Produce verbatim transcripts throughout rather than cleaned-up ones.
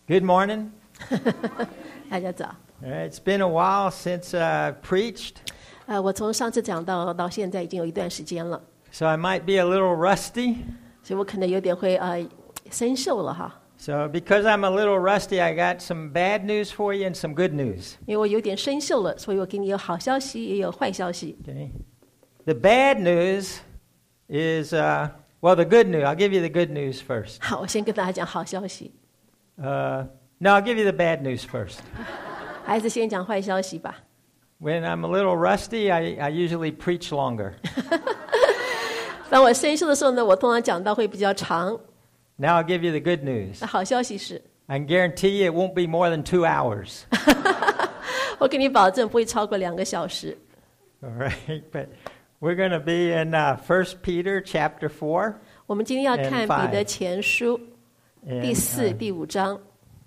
Good morning. 大家早。 All right, it's been a while since I uh, preached. 呃，我从上次讲到到现在已经有一段时间了， So I might be a little rusty. 所以我可能有点会呃生锈了哈。 So because I'm a little rusty, I got some bad news for you and some good news. 因为我有点生锈了，所以我给你有好消息，也有坏消息。 Okay. The bad news is, uh, well, the good news. I'll give you the good news first. 好，我先跟大家讲好消息， Uh, no, I'll give you the bad news first. 还是先讲坏消息吧。 When I'm a little rusty, I, I usually preach longer. 当我生锈的时候呢，我通常讲到会比较长。 Now I'll give you the good news. 那好消息是， I can guarantee you it won't be more than two hours. 我给你保证不会超过两个小时。 All right, but we're going to be in uh, First Peter chapter four. 我们今天要看 And 彼得 five. 前书 And, 第四、 uh, 第五章。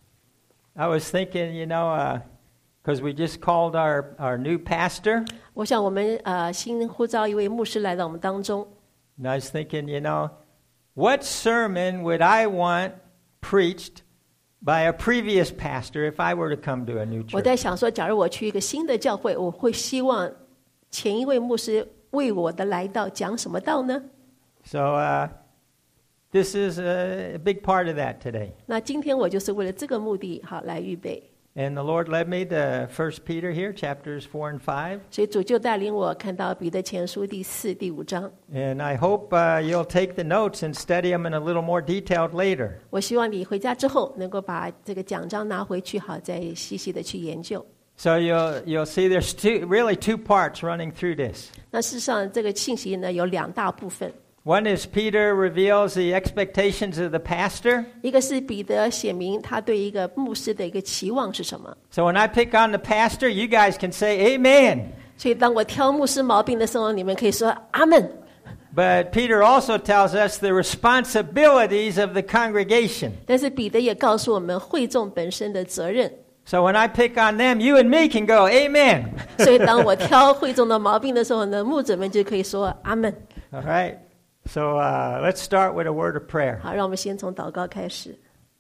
I was thinking, you know, because we just called our, our new pastor, 我想我们呃新呼召一位牧师来到我们当中， and I was thinking, you know, what sermon would I want preached by a previous pastor if I were to come to a new 我 church? 在想说，假如我去一个新的教会，我会希望前一位牧师为我的来到讲什么道呢？ So uh, this is a, a big part of that today. 那今天我就是为了这个目的，好来预备。 And the Lord led me to First Peter here, chapters four and five. 所以主就带领我看到彼得前书第四、第五章。 And I hope uh, you'll take the notes and study them in a little more detailed later. 我希望你回家之后能够把这个讲章拿回去，好再细细的去研究。 So you'll you'll see there's two, really two parts running through this. 那事实上，这个信息呢有两大部分， One is Peter reveals the expectations of the pastor. 一个是彼得写明他对一个牧师的一个期望是什么。 So when I pick on the pastor, you guys can say amen. 所以当我挑牧师毛病的时候，你们可以说阿门。 But Peter also tells us the responsibilities of the congregation. 但是彼得也告诉我们会众本身的责任。 So when I pick on them, you and me can go amen. 所以当我挑会众的毛病的时候呢，牧者们就可以说阿门。 All right. So uh, let's start with a word of prayer. 好，让我们先从祷告开始。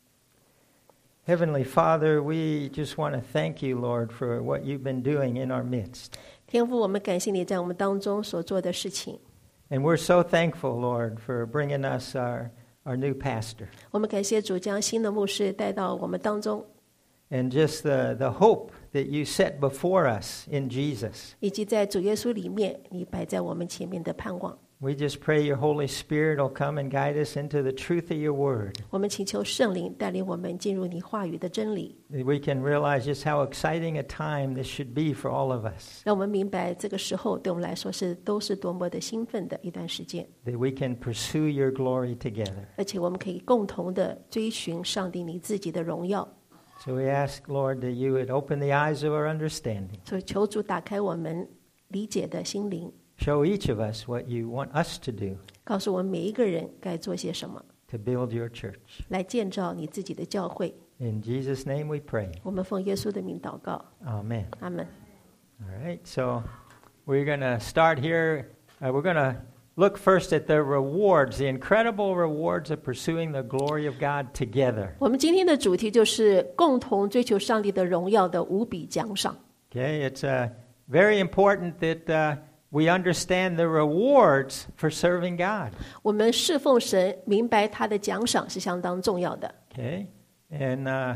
Heavenly Father, we just want to thank you, Lord, for what you've been doing in our midst. 天父，我们感谢你在我们当中所做的事情。 And we're so thankful, Lord, for bringing us our, our new pastor. 我们感谢主将新的牧师带到我们当中， And just the, the hope that you set before us in Jesus. 以及在主耶稣里面你摆在我们前面的盼望。 We just pray your Holy Spirit will come and guide us into the truth of your word. 我们祈求圣灵带领我们进入你话语的真理， That we can realize just how exciting a time this should be for all of us. 让我们明白这个时候对我们来说是都是多么的兴奋的一段时间， That we can pursue your glory together. 而且我们可以共同的追寻上帝你自己的荣耀。 So we ask, Lord, that you would open the eyes of our understanding. 所以求主打开我们理解的心灵， Show each of us what you want us to do 告诉我们每一个人该做些什么， to build your church. 来建造你自己的教会。 In Jesus' name we pray. 我们奉耶稣的名祷告， Amen. 阿门。 All right, so we're going to start here. Uh, we're going to look first at the rewards, the incredible rewards of pursuing the glory of God together. 我们今天的主题就是共同追求上帝的荣耀的无比奖赏。 Okay, it's uh, very important that uh, we understand the rewards for serving God. 我们侍奉神，明白他的奖赏是相当重要的。 Okay, and uh,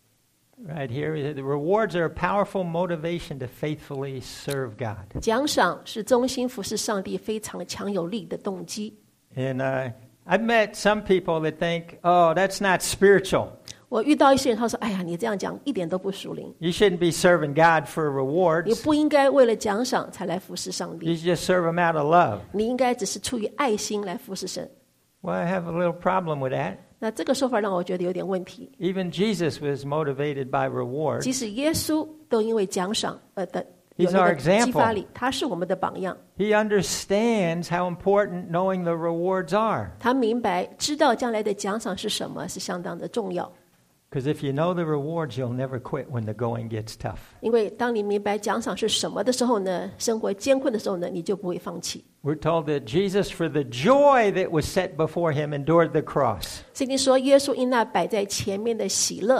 right here, the rewards are a powerful motivation to faithfully serve God. 奖赏是忠心服侍上帝非常强有力的动机。 And uh, I've met some people that think, oh, that's not spiritual. 我遇到一些人，他说：“哎呀，你这样讲一点都不属灵， You shouldn't be serving God for 你 rewards. 不应该为了奖赏才来服侍上 You 帝， should just serve Him out of love. 你应该只是出于爱心来服侍神。” Well, I have a little problem with that. 那这个说法让我觉得有点问题。 Even Jesus was motivated by 即 rewards. 使耶稣都因为奖赏而的 He's 有那 our 个 example. 激发力，他是我们的榜样。 He understands how important knowing the rewards are. 他明白知道将来的奖赏是什么，是相当的重要。 Because if you know the rewards, you'll never quit when the going gets tough. 因为当你明白奖赏是什么的时候呢，生活艰困的时候呢，你就不会放弃。 We're told that Jesus, for the joy that was set before him, endured the cross. 圣经说，耶稣因那摆在前面的喜乐，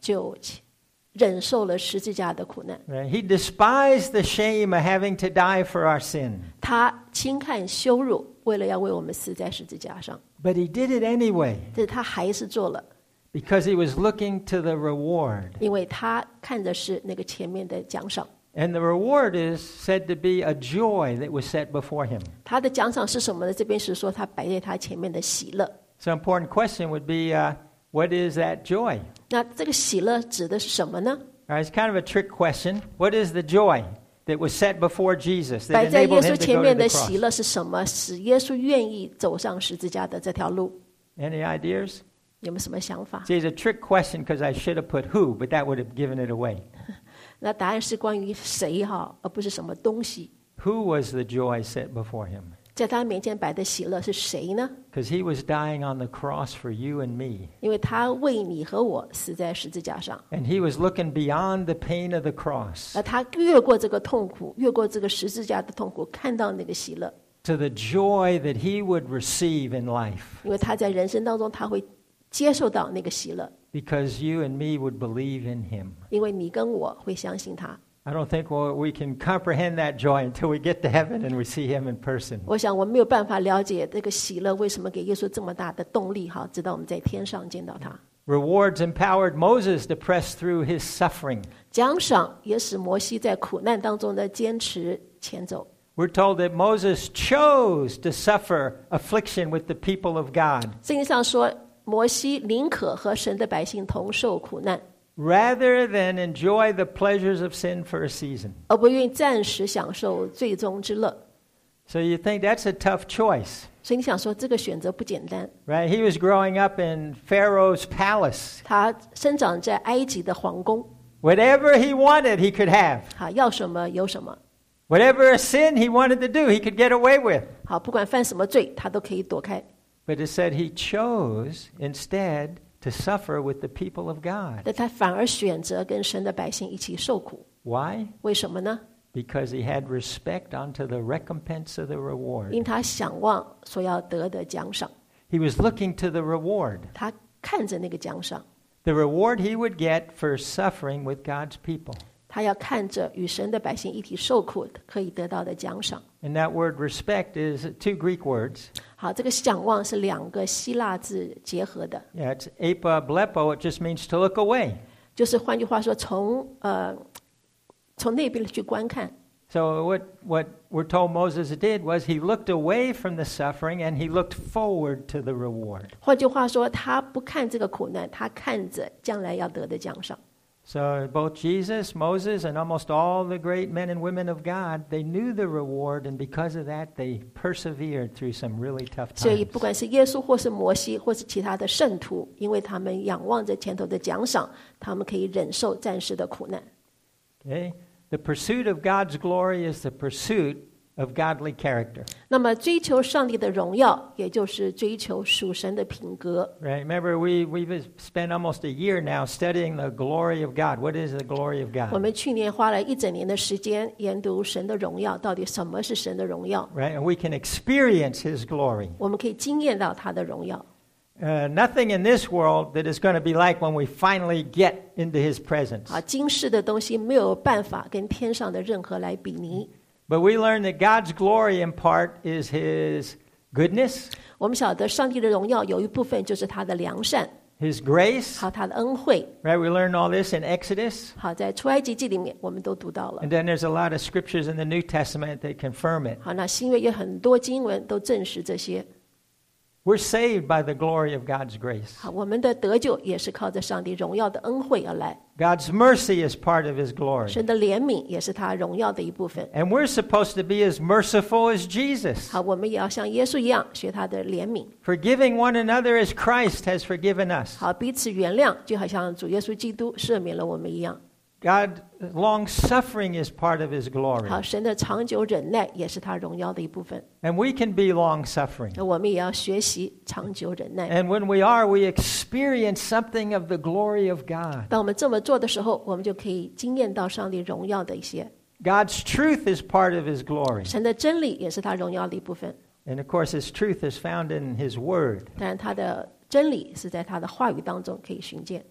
就忍受了十字架的苦难。 Right? He despised the shame of having to die for our sin. 他轻看羞辱，为了要为我们死在十字架上， But he did it anyway 但是他还是做了， because he was looking to the reward. 因为他看的是那个前面的奖赏。 And the reward is said to be a joy that was set before him. 他的奖赏是什么呢？这边是说他摆在他前面的喜乐。 So an important question would be, uh, what is that joy? 那这个喜乐指的是什么呢？ All right, it's kind of a trick question. What is the joy that was set before Jesus 摆 that 在耶 enabled 稣 him to 前 go to 面 the 的喜 cross? 乐是什么？使耶稣愿意走上十字架的这条路， Any ideas? 有没有什么想法？ See, it's a trick question because I should have put who, but that would have given it away. 那答案是关于谁哈，而不是什么东西。 Who was the joy set before him? 在他面前摆的喜乐是谁呢？ Because he was dying on the cross for you and me. 因为他为你和我死在十字架上， And he was looking beyond the pain of the cross 而他越过这个痛苦，越过这个十字架的痛苦，看到那个喜乐， to the joy that he would receive in life 因为他在人生当中他会接受到那个喜乐， because you and me would believe in him. 因为你跟我会相信他。 I don't think well, we can comprehend that joy until we get to heaven and we see him in person. 我想我没有办法了解这个喜乐为什么给耶稣这么大的动力哈，直到我们在天上见到他。 Rewards empowered Moses to press through his suffering. 奖赏也使摩西在苦难当中的坚持前走。 We're told that Moses chose to suffer affliction with the people of God 圣经上说，摩西宁可和神的百姓同受苦难， rather than enjoy the pleasures of sin for a season. 而不愿意暂时享受最终之乐。 So you think that's a tough choice, 所以你想说，这个选择不简单。 right? He was growing up in Pharaoh's palace. 他生长在埃及的皇宫， Whatever he wanted, he could have. 好，要什么有什么。 Whatever a sin he wanted to do, he could get away with. 好，不管犯什么罪，他都可以躲开。 But it said he chose instead to suffer with the people of God. 但他反而选择跟神的百姓一起受苦， Why? 为什么呢？ Because he had respect unto the recompense of the reward. 因他想望所要得的奖赏， He was looking to the reward. 他看着那个奖赏， The reward he would get for suffering with God's people. 他要看着与神的百姓一起受苦可以得到的奖赏。 And that word respect is two Greek words. 好，这个想望是两个希腊字结合的， Yeah, it's apa blepo. It just means to look away. 就是换句话说，从呃从那边去观看。 So what, what we're told Moses did was he looked away from the suffering and he looked forward to the reward. 换句话说，他不看这个苦难，他看着将来要得的奖赏。 So both Jesus, Moses, and almost all the great men and women of God, they knew the reward, and because of that, they persevered through some really tough 所以， times. 不管是耶稣，或是摩西，或是其他的圣徒，因为他们仰望着前头的奖赏，他们可以忍受暂时的苦难。 Okay? The pursuit of God's glory is the pursuit of godly character. 那么，追求上帝的荣耀，也就是追求属神的品格。 Right? Remember, we, we've spent almost a year now studying the glory of God. What is the glory of 我 God? 们去年花了一整年的时间研读神的荣耀，到底什么是神的荣耀？ Right? And we can experience His glory. 我们可以经验到他的荣耀。 Uh, nothing in this world that is going to be like when we finally get into His presence. 啊，今世的东西没有办法跟天上的任何来比拟。 But we learn that God's glory in part is His goodness, 我们晓得上帝的荣耀有一部分就是他的良善， His grace. 好，他的恩惠。 Right? We learn all this in Exodus. 好，在出埃及记里面我们都读到了。 And then there's a lot of scriptures in the New Testament that confirm it. 好，那新约有很多经文都证实这些。 We're saved by the glory of God's grace. 好，我们的得救也是靠着上帝荣耀的恩惠而来。 God's mercy is part of His glory. 神的怜悯也是他荣耀的一部分。 And we're supposed to be as merciful as Jesus, 好，我们也要像耶稣一样学他的怜悯。 forgiving one another as Christ has forgiven us. 好，彼此原谅，就好像主耶稣基督赦免了我们一样。 God, long suffering is part of His glory. 好，神的长久忍耐也是他荣耀的一部分。 And we can be long suffering. 那我们也要学习长久忍耐。 And when we are, we experience something of the glory of God. 当我们这么做的时候，我们就可以经验到上帝荣耀的一些。 God's truth is part of His glory. 神的真理也是他荣耀的一部分。 And of course, His truth is found in His Word. 当然，他的真理是在他的话语当中可以寻见。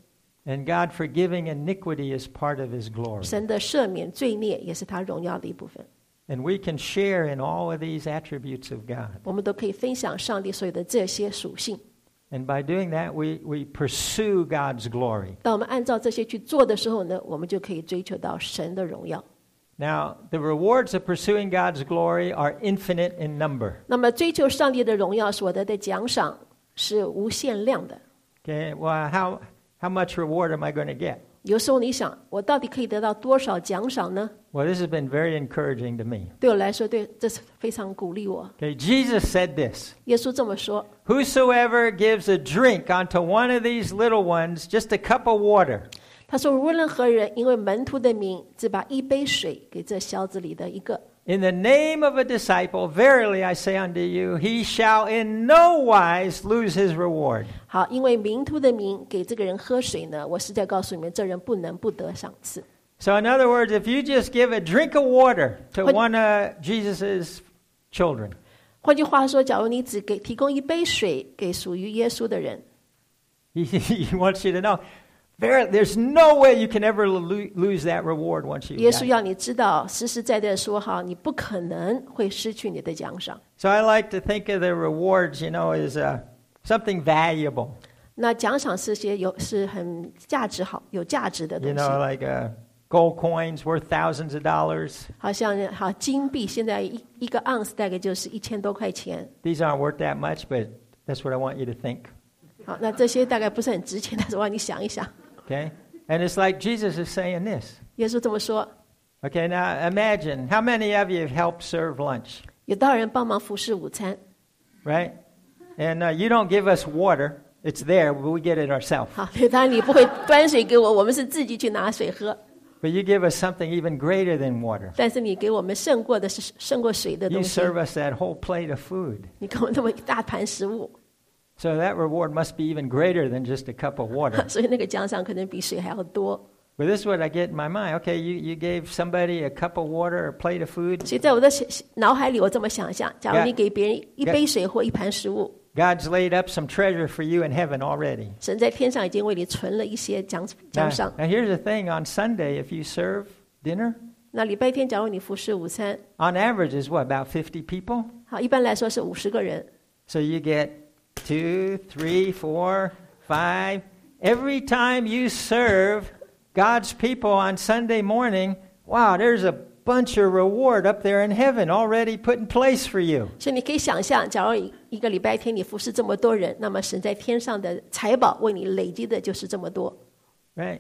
And God forgiving iniquity is part of His glory. 神的赦免罪孽也是他荣耀的一部分。 And we can share in all of these attributes of God. 我们都可以分享上帝所有的这些属性。 And by doing that, we, we pursue God's glory. 当我们按照这些去做的时候呢，我们就可以追求到神的荣耀。 Now, the rewards of pursuing God's glory are infinite in number. 那么追求上帝的荣耀所得的奖赏是无限量的。 Okay, well, how, how much reward am I going to get? 有时候你想，我到底可以得到多少奖赏呢？ Well, this has been very encouraging to me. 对我来说，对，这是非常鼓励我。 Okay, Jesus said this. 耶稣这么说 Whosoever gives a drink unto one of these little ones, just a cup of water, 他说：“无论何人因为门徒的名，只把一杯水给这小子里的一个， in the name of a disciple, verily I say unto you, he shall in no wise lose his reward. 好，因为门徒的名给这个人喝水呢，我实在告诉你们，这人不能不得赏赐。” So in other words, if you just give a drink of water to What- one of Jesus' children, 换句话说，假如你只给提供一杯水给属于耶稣的人， he, he wants you to know, there, there's no way you can ever lo- lose that reward once you 耶稣 die. 要你知道，实实在在的说哈，你不可能会失去你的奖赏。 So I like to think of the rewards, you know, as uh, something valuable. 那奖赏是些有是很价值好有价值的 You 东西， know, like uh, gold coins worth thousands of dollars. 好像好金币，现在一一个盎司大概就是一千多块钱。 These aren't worth that much, but that's what I want you to think. 好，那这些大概不是很值钱，但是我让你想一想， Okay? And it's like Jesus is saying this. 耶稣这么说： Okay, now imagine, how many of you have helped serve lunch, 有多少人帮忙服侍午餐？ right? And uh, you don't give us water. It's there, but we get it ourselves. 好，当然你不会端水给我，我们是自己去拿水喝。 But you give us something even greater than water. 但是你给我们胜过的是胜过水的 You 东西， serve us that whole plate of food. 你给我们那么一大盘食物， So that reward must be even greater than just a cup of water. 所以那个奖赏可能比水还要多。 But this is what I get in my mind. Okay, you, you gave somebody a cup of water or a plate of food. 所以在我的想脑海里，我这么想象：假如 Yeah. 你给别人一杯水或一盘食物， God's laid up some treasure for you in heaven already. 神在天上已经为你存了一些奖 Now, 奖赏。 now here's the thing. On Sunday, if you serve dinner, 那礼拜天，假如你服侍午餐， on average is what, about fifty people? 好，一般来说是五十个人， So you get two, three, four, five. Every time you serve God's people on Sunday morning, wow, there's a bunch of reward up there in heaven already put in place for you. 所以你可以想象，假如一一个礼拜天你服侍这么多人，那么神在天上的财宝为你累积的就是这么多。 Right?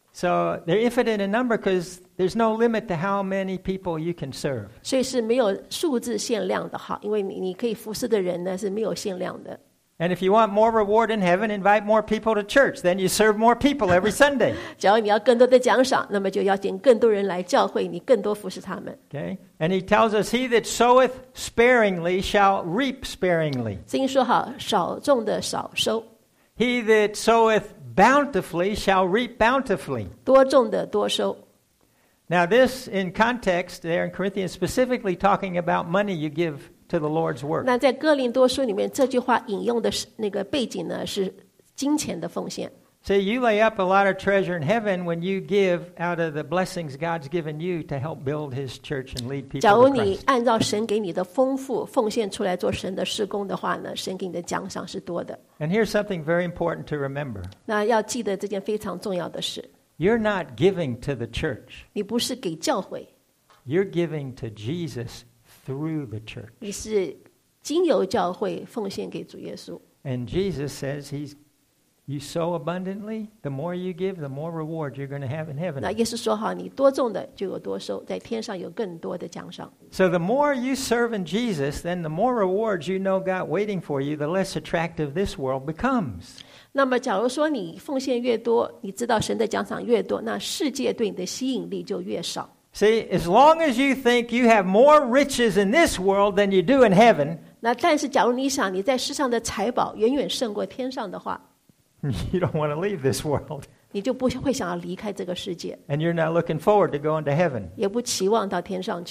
So they're infinite in number because there's no limit to how many people you can serve. 所以是没有数字限量的哈，因为你你可以服侍的人呢是没有限量的。 And if you want more reward in heaven, invite more people to church. Then you serve more people every Sunday. 假如你要更多的奖赏，那么就邀请更多人来教会，你更多服侍他们。 Okay? And he tells us, he that soweth sparingly shall reap sparingly. 圣经说好，少种的少收， He that soweth bountifully shall reap bountifully. 多种的多收。 Now this, in context, there in Corinthians, specifically talking about money you give to the Lord's work. 那在哥林多书里面，这句话引用的是那个背景呢，是金钱的奉献。 See, you lay up a lot of treasure in heaven when you give out of the blessings God's given you to help build His church and lead 假 people 如 to 你 Christ. 按照神给你的丰富奉献出来做神的事工的话呢，神给你的奖赏是多的。 And here's something very important to remember. 那要记得这件非常重要的事， You're not giving to the church. 你不是给教会， You're giving to Jesus through the church. 你是经由教会奉献给主耶稣。 And Jesus says he's you sow abundantly, the more you give, the more reward you're going to have in 那 heaven. 耶稣说好，你多种的就有多收，在天上有更多的奖赏。 So the more you serve in Jesus, then the more rewards you know got waiting for you, the less attractive this world becomes. 那么，假如说你奉献越多，你知道神的奖赏越多，那世界对你的吸引力就越少。 See, as long as you think you have more riches in this world than you do in heaven, 那但是，假如你想你在世上的财宝远远胜过天上的话， you don't want to leave this world. 你就不会想要离开这个世界， And you're not looking forward to going to heaven. 也不期望到天上去。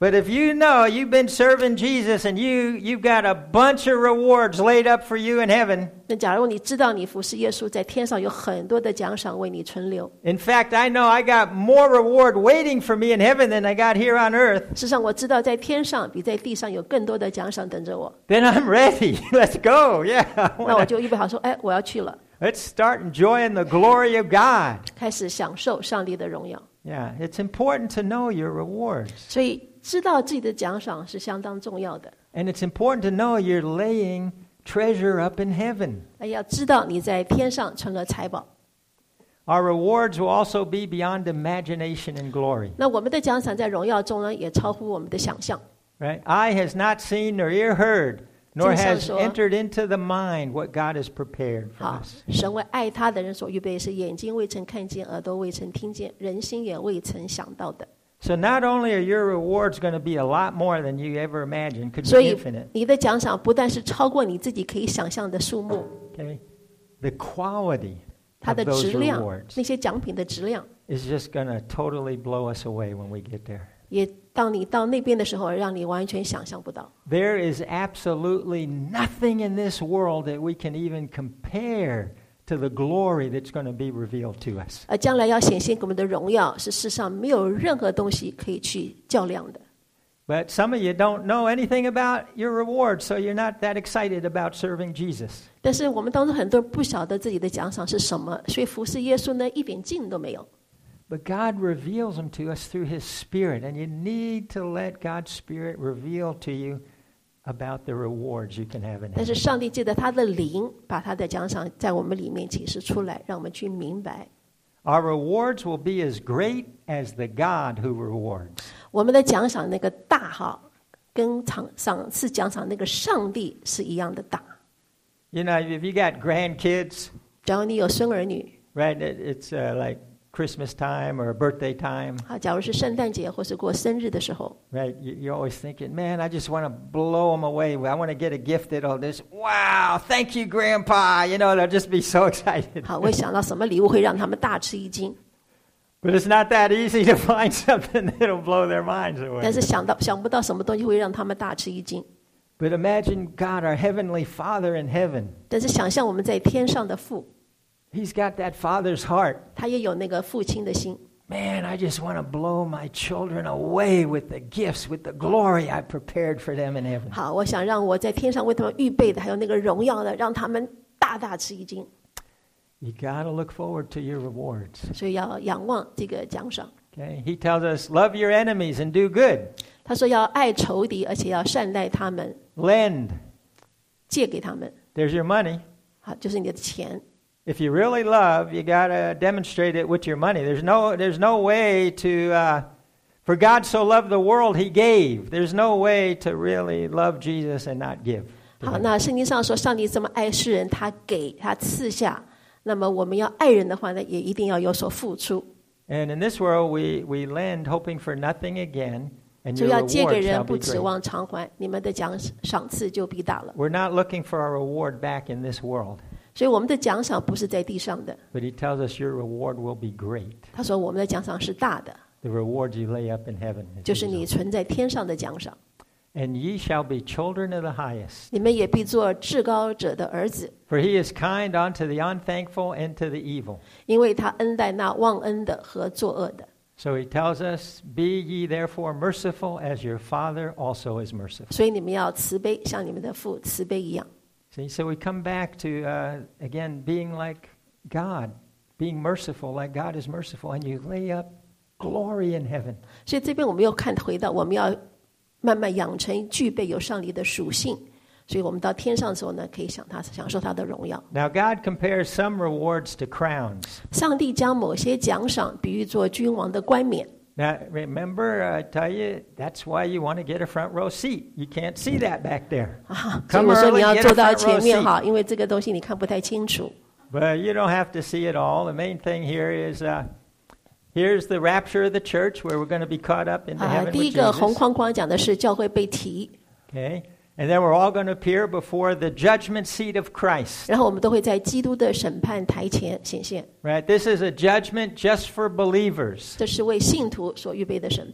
But if you know you've been serving Jesus and you, you've got a bunch of rewards laid up for you in heaven. 那假如你知道你服侍耶稣，在天上有很多的奖赏为你存留。 In fact, I know I got more reward waiting for me in heaven than I got here on earth. 事实上，我知道在天上比在地上有更多的奖赏等着我。 Then I'm ready. Let's go. Yeah. 那我就预备好说，哎，我要去了， Let's start enjoying the glory of God. 开始享受上帝的荣耀。 Yeah, it's important to know your rewards. 所以知道自己的奖赏是相当重要的。 And it's important to know you're laying treasure up in heaven. 哎，要知道你在天上存了财宝。 Our rewards will also be beyond imagination and glory. 那我们的奖赏在荣耀中呢，也超乎我们的想象。 Right? Eye has not seen nor ear heard, nor 经上 has 说， entered into the mind what God has prepared for 好， us. 神为爱他的人所预备，是眼睛未曾看见，耳朵未曾听见，人心也未曾想到的。 So not only are your rewards going to be a lot more than you ever imagined, could 所 be 以 infinite. 你的奖赏不但是超过你自己可以想象的数目， Okay? The quality 它 of 的 those 质量， rewards 那些奖品的质量， is just going to totally blow us away when we get there. 也当你到那边的时候，让你完全想象不到。 There is absolutely nothing in this world that we can even compare to the glory that's going to be revealed to us. 而将来要显现给我们的荣耀，是世上没有任何东西可以去较量的。 But some of you don't know anything about your rewards, so you're not that excited about serving Jesus. 但是我们当中很多人不晓得自己的奖赏是什么，所以服侍耶稣呢，一点劲都没有。 But God reveals them to us through His Spirit, and you need to let God's Spirit reveal to you about the rewards you can have in 但是 heaven. 上帝借着他的灵，把他的奖赏在我们里面启示出来，让我们去明白。 Our rewards will be as great as the God who rewards. 我们的奖赏那个大哈，跟赏赏赐奖赏那个上帝是一样的大。 You know, if you got grandkids, 假如你有孙儿女， right, it, it's uh, like Christmas time or birthday time, 啊，假如是圣诞节或是过生日的时候， right, you, you're always thinking, man, I just want to blow them away. I want to get a gift that'll just, wow, thank you, Grandpa. You know, they'll just be so excited. 好，我会想到什么礼物会让他们大吃一惊。 But it's not that easy to find something that'll blow their minds 但 away. 是想到想不到什么东西会让他们大吃一惊。 But imagine God, our Heavenly Father in heaven. 但是想象我们在天上的父， He's got that Father's heart. 他也有那个父亲的心。 Man, I just want to blow my children away with the gifts, with the glory I prepared for them in heaven. 好，我想让我在天上为他们预备的，还有那个荣耀的，让他们大大吃一惊。 You got to look forward to your rewards. 所以要仰望这个奖赏。 Okay? He tells us, love your enemies and do good. 他说要爱仇敌，而且要善待他们， Lend. 借给他们。 There's your money. 好，就是你的钱。 If you really love, you got to demonstrate it with your money. There's no, there's no way to, uh, for God so loved the world, He gave. There's no way to really love Jesus and not give. 好，那圣经上说，上帝这么爱世人，他给他赐下。那么我们要爱人的话呢，也一定要有所付出。 And in this world, we, we lend hoping for nothing again, and 就 your 要借给 reward 人， shall 不 be 指 great. 望偿还，你们的奖赏赐就必大了。 We're not looking for our reward back in this world, 所以我们的奖赏不是在地上的。 but He tells us your reward will be great. 他说我们的奖赏是大的， The rewards you lay up in heaven. is 就是 His 你 own. 存在天上的奖赏。 And ye shall be children of the highest. 你们也必做至高者的儿子， For He is kind unto the unthankful and to the evil. 因为他恩待那忘恩的和作恶的。 So He tells us, be ye therefore merciful as your Father also is merciful. 所以你们要慈悲，像你们的父慈悲一样。 See, so we come back to, uh, again, being like God, being merciful like God is merciful, and you lay up glory in heaven. 所以这边我们又看回到，我们要慢慢养成具备有上帝的属性，所以我们到天上的时候呢，可以享他享受他的荣耀。 Now, God compares some rewards to crowns. 上帝将某些奖赏比喻作君王的冠冕。 Now, remember, I tell you, that's why you want to get a front row seat. You can't see that back there. 啊，所以 Come 我说 early, 你要 get a 坐到 front 前 row 面 seat. 哈，因为这个东西你看不太清楚。 But you don't have to see it all. The main thing here is, uh, here's the rapture of the church where we're going to be caught up into 啊， heaven 第一 with 个红 Jesus. 框框讲的是教会被提， Okay? And then we're all going to appear before the judgment seat of Christ. 然后我们都会在基督的审判台前显现。 Right? This is a judgment just for believers. 这是为信徒所预备的审判。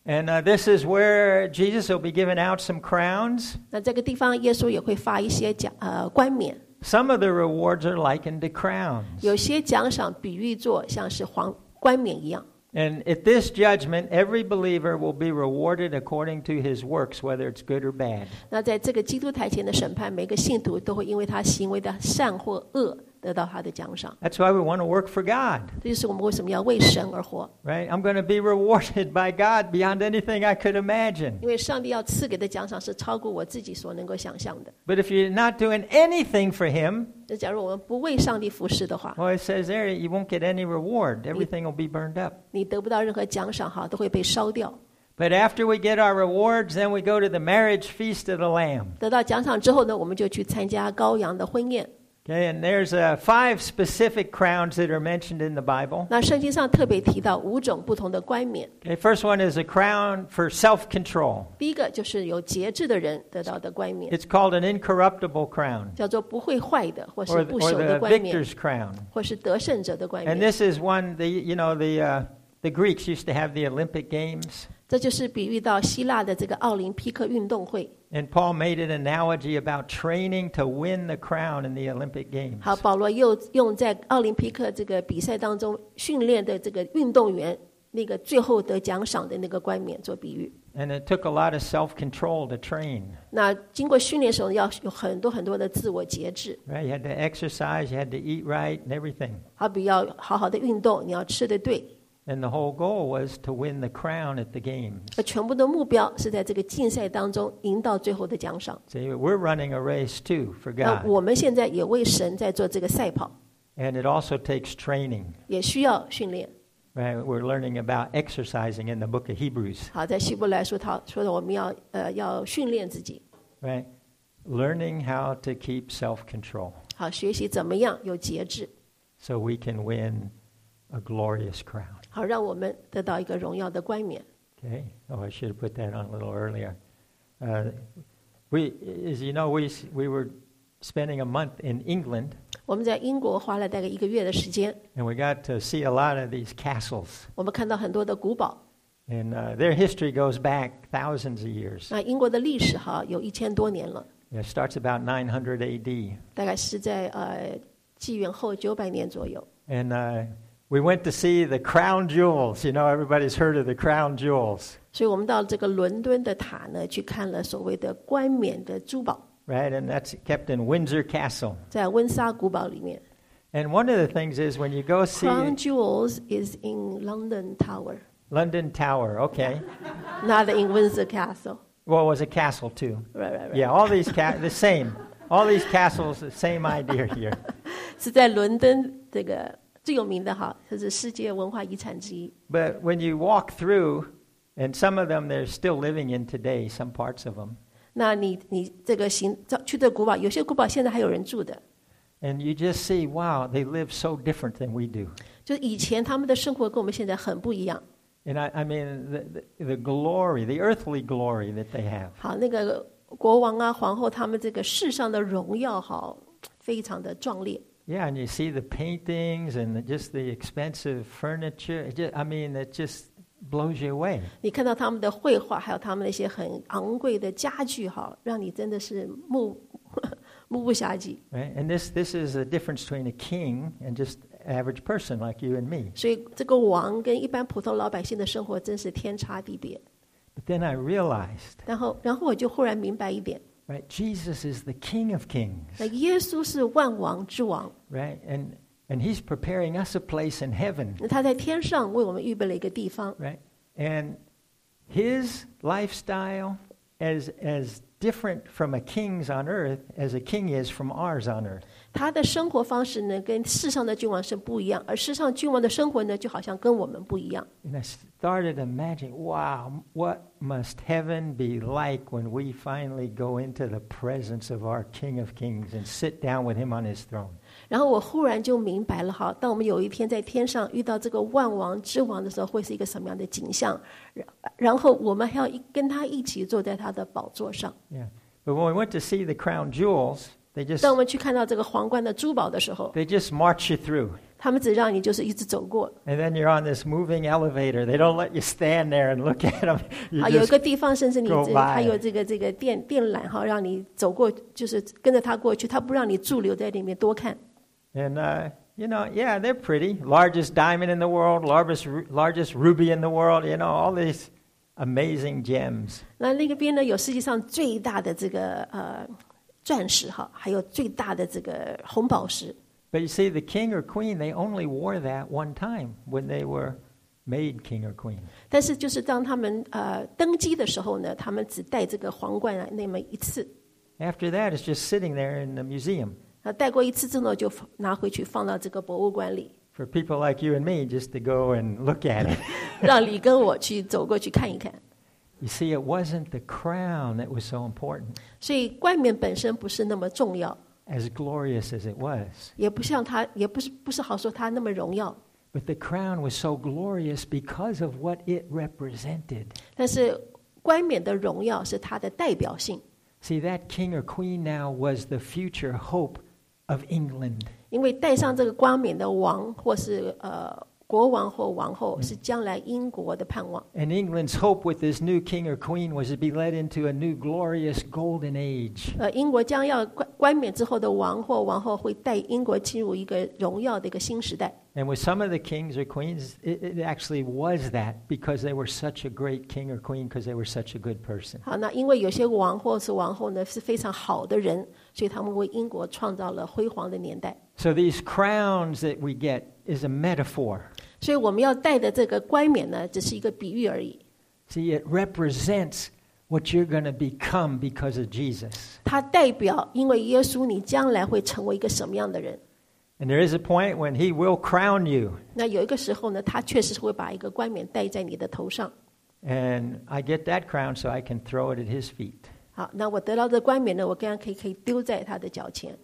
And uh, this is where Jesus will be giving out some crowns. 那这个地方，耶稣也会发一些奖呃冠冕， Some of the rewards are likened to crowns. 有些奖赏比喻作像是皇冠冕一样。 And at this judgment, every believer will be rewarded according to his works, whether it's good or bad. 那在这个基督台前的审判，每个信徒都会因为他行为的善或恶得到他的奖赏。 That's why we want to work for God, 这就是我们为什么要为神而活， right? I'm going to be rewarded by God beyond anything I could imagine. 因为上帝要赐给的奖赏是超过我自己所能够想象的。 But if you're not doing anything for Him, 那假如我们不为上帝服侍的话， well, it says there you won't get any reward. Everything will be burned up. 你得不到任何奖赏哈，都会被烧掉。 But after we get our rewards, then we go to the marriage feast of the Lamb. 得到奖赏之后呢，我们就去参加羔羊的婚宴。 Okay, and there's uh, five specific crowns that are mentioned in the Bible. 那圣经上特别提到五种不同的冠冕。 Okay, first one is a crown for self-control. 第一个就是有节制的人得到的冠冕， It's called an incorruptible crown, 叫做不会坏的，或 or 是 the, 不 or 朽 the 的冠冕， victor's crown. 或是得胜者的冠 And 冕。 this is one the you know the uh, the Greeks used to have the Olympic Games, 这就是比喻到希腊的这个奥林匹克运动会。 and Paul made an analogy about training to win the crown in the Olympic Games. 好，保罗又用在奥林匹克这个比赛当中训练的这个运动员那个最后得奖赏的那个冠冕做比喻。 And it took a lot of self-control to train. 那经过训练的时候，要有很多很多的自我节制， Right? You had to exercise, you had to eat right, and everything. 好比要好好的运动，你要吃得对。 And the whole goal was to win the crown at the games. 而全部的目标是在这个竞赛当中赢到最后的奖赏。 See, we're running a race too for 那 God. 我们现在也为神在做这个赛跑， And it also takes training. 也需要训练。 Right? We're learning about exercising in the book of Hebrews. 好，在希伯来书他说的，我们要呃要训练自己， Right? Learning how to keep self-control 好学习怎么样有节制， so we can win a glorious crown. 好让我们得到一个荣耀的冠冕。 Okay? Oh, I should have put that on a little earlier. Uh, we, as you know, we we were spending a month in England, 我们在英国花了大概一个月的时间， and we got to see a lot of these castles. 我们看到很多的古堡。 And uh, their history goes back thousands of years. 那英国的历史哈有一千多年了， It starts about nine hundred A D. 大概是在呃纪元后九百年左右。 And uh, we went to see the crown jewels. You know, everybody's heard of the crown jewels, 所以我们到这个伦敦的塔呢，去看了所谓的冠冕的珠宝， right? And that's kept in Windsor Castle. 在温莎古堡里面。 And one of the things is when you go see Crown Jewels is in London Tower, London Tower, okay. not in Windsor Castle. Well, it was a castle too. Right, right, right. Yeah, all these ca- the same. All these castles, the same idea here. 是在伦敦这个最有名的哈，这是世界文化遗产之一。 But when you walk through, and some of them they're still living in today, some parts of them. 那你你这个行去的古堡，有些古堡现在还有人住的， And you just see, wow, they live so different than we do. 就是以前他们的生活跟我们现在很不一样。 And I, I mean, the, the, the glory, the earthly glory that they have. 好，那个国王啊、皇后，他们这个世上的荣耀，好，非常的壮烈。 Yeah, and you see the paintings and the, just the expensive furniture. It just, I mean, it just blows you away. 你看到他们的绘画，还有他们那些很昂贵的家具，哈，让你真的是目目不暇接。 Right? And this, this is a difference between a king and just average person like you and me. 所以这个王跟一般普通老百姓的生活真是天差地别。 But then I realized, 然后，然后我就忽然明白一点， right, Jesus is the King of kings, 那耶稣是万王之王， right? And, and he's preparing us a place in heaven, 他在天上为我们预备了一个地方。 right? And his lifestyle as, as different from a king's on earth as a king is from ours on earth. 他的生活方式呢，跟世上的君王是不一样，而世上君王的生活呢，就好像跟我们不一样。 And I started imagining, wow, what must heaven be like when we finally go into the presence of our King of Kings and sit down with him on his throne? 然后我忽然就明白了哈，当我们有一天在天上遇到这个万王之王的时候，会是一个什么样的景象？然然后我们还要一跟他一起坐在他的宝座上。 Yeah. But when we went to see the crown jewels, they just 当我们去看到这个皇冠的珠宝的时候， they just march you through. 他们只让你就是一直走过。 And then you're on this moving elevator. They don't let you stand there and look at them. You 好，有一 just 个地方甚至你 go 这 by 还有这个这个电电缆哈，让你走过，就是跟着他过去，他不让你驻留在里面多看。 And, uh, you know, yeah, they're pretty. Largest diamond in the world, largest, ru- largest ruby in the world, you know, all these amazing gems. 那那个边呢，有世界上最大的这个呃钻石哈，还有最大的这个红宝石。 But you see, the king or queen, they only wore that one time when they were made king or queen. 但是就是当他们呃登基的时候呢，他们只戴这个皇冠啊那么一次， After that, it's just sitting there in the museum 啊戴过一次之后就拿回去放到这个博物馆里， for people like you and me just to go and look at it. 让你跟我去走过去看一看。 You see, it wasn't the crown that was so important, 所以冠冕本身不是那么重要， as glorious as it was. 也不像它，也不是不是好说它那么荣耀。 But the crown was so glorious because of what it represented. 但是冠冕的荣耀是它的代表性， See, that king or queen now was the future hope of England. 因为戴上这个冠冕的王或是呃国王或王后是将来英国的盼望。 And England's hope with this new king or queen was to be led into a new glorious golden age. 呃，英国将要冠冠冕之后的王或王后会带英国进入一个荣耀的一个新时代。 And with some of the kings or queens, it, it actually was that because they were such a great king or queen because they were such a good person. 好，那因为有些王或是王后呢是非常好的人，所以他们为英国创造了辉煌的年代。 So these crowns that we get is a metaphor. 所以我们要戴的这个冠冕呢，只是一个比喻而已。 See, it represents what you're going to become because of Jesus. 它代表，因为耶稣，你将来会成为一个什么样的人？ And there is a point when he will crown you. 那有一个时候呢，他确实会把一个冠冕戴在你的头上。 And I get that crown so I can throw it at his feet. 好，那我得到的冠冕呢，我刚刚可以可以丢在他的脚前，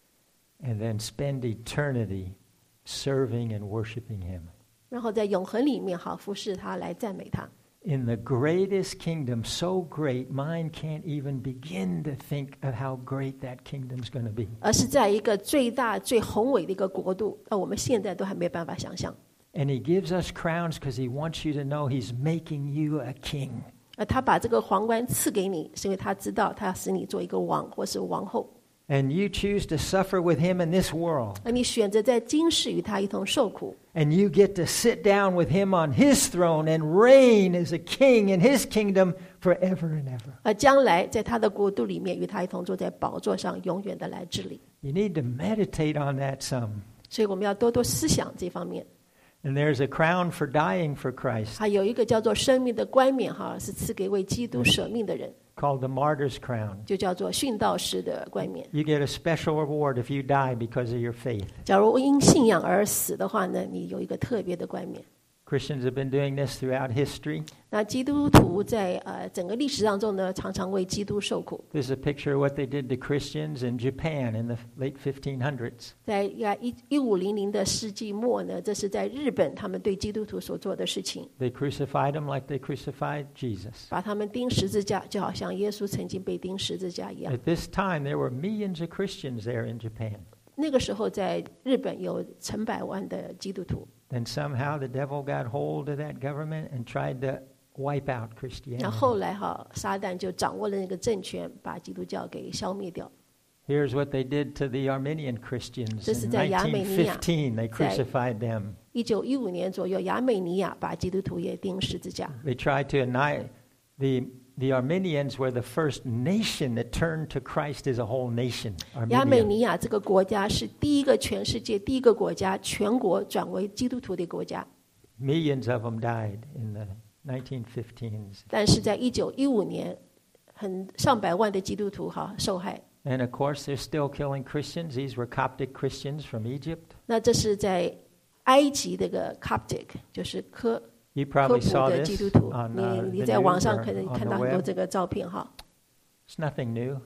And then spend eternity serving and worshiping him. 然后在永恒里面好服侍他，来赞美他。 In the greatest kingdom, so great, mine can't even begin to think of how great that kingdom's going to be. 而是在一个最大、最宏伟的一个国度，那我们现在都还没有办法想象。 And he gives us crowns because he wants you to know he's making you a king. 而他把这个皇冠赐给你，是因为他知道他要使你做一个王或是王后。 And you choose to suffer with him in this world. 而你选择在今世与他一同受苦， And you get to sit down with him on his throne and reign as a king in his kingdom forever and ever. 而将来在他的国度里面与他一同坐在宝座上，永远的来治理。 You need to meditate on that some. 所以我们要多多思想这方面。 And there's a crown for dying for Christ 还有一个叫做生命的冠冕，哈，是赐给为基督舍命的人， called the martyr's crown. 就叫做殉道士的冠冕。 You get a special reward if you die because of your faith. 假如因信仰而死的话呢，你有一个特别的冠冕。 Christians have been doing this throughout history. 那基督徒在呃整个历史当中呢，常常为基督受苦。 This is a picture of what they did to Christians in Japan in the late fifteen hundreds. 在一一五零零的世纪末呢，这是在日本他们对基督徒所做的事情， They crucified him like they crucified Jesus. 把他们钉十字架，就好像耶稣曾经被钉十字架一样。 At this time, there were millions of Christians there in Japan. 那个时候在日本有成百万的基督徒。 Then somehow the devil got hold of that government and tried to wipe out 那 Christianity. 后来哈，撒旦就掌握了那个政权，把基督教给消灭掉。 Here's what they did to the Armenian Christians 这是 in 在亚美尼亚。 nineteen fifteen. They 在 crucified them. 一九一五年左右，亚美尼亚把基督徒也钉十字架。 They tried to annihilate the the Armenians were the first nation that turned to Christ as a whole nation. 亚美 Armenia. 尼亚这个国家是第一个全世界第一个国家，全国转为基督徒的国家。 Millions of them died in the nineteen fifteens. 但是在一九一五年，很上百万的基督徒哈受害。 And of course, they're still killing Christians. These were Coptic Christians from Egypt. 那这是在埃及这个 Coptic， 就是科 You 科 probably 普 saw 的 this 基督徒。 on 你 uh, 你 the 在网 news 上 or 可能 on 看 the 到很多 web. 这个照片哈。 It's nothing new.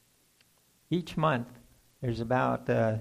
Each month, there's about uh,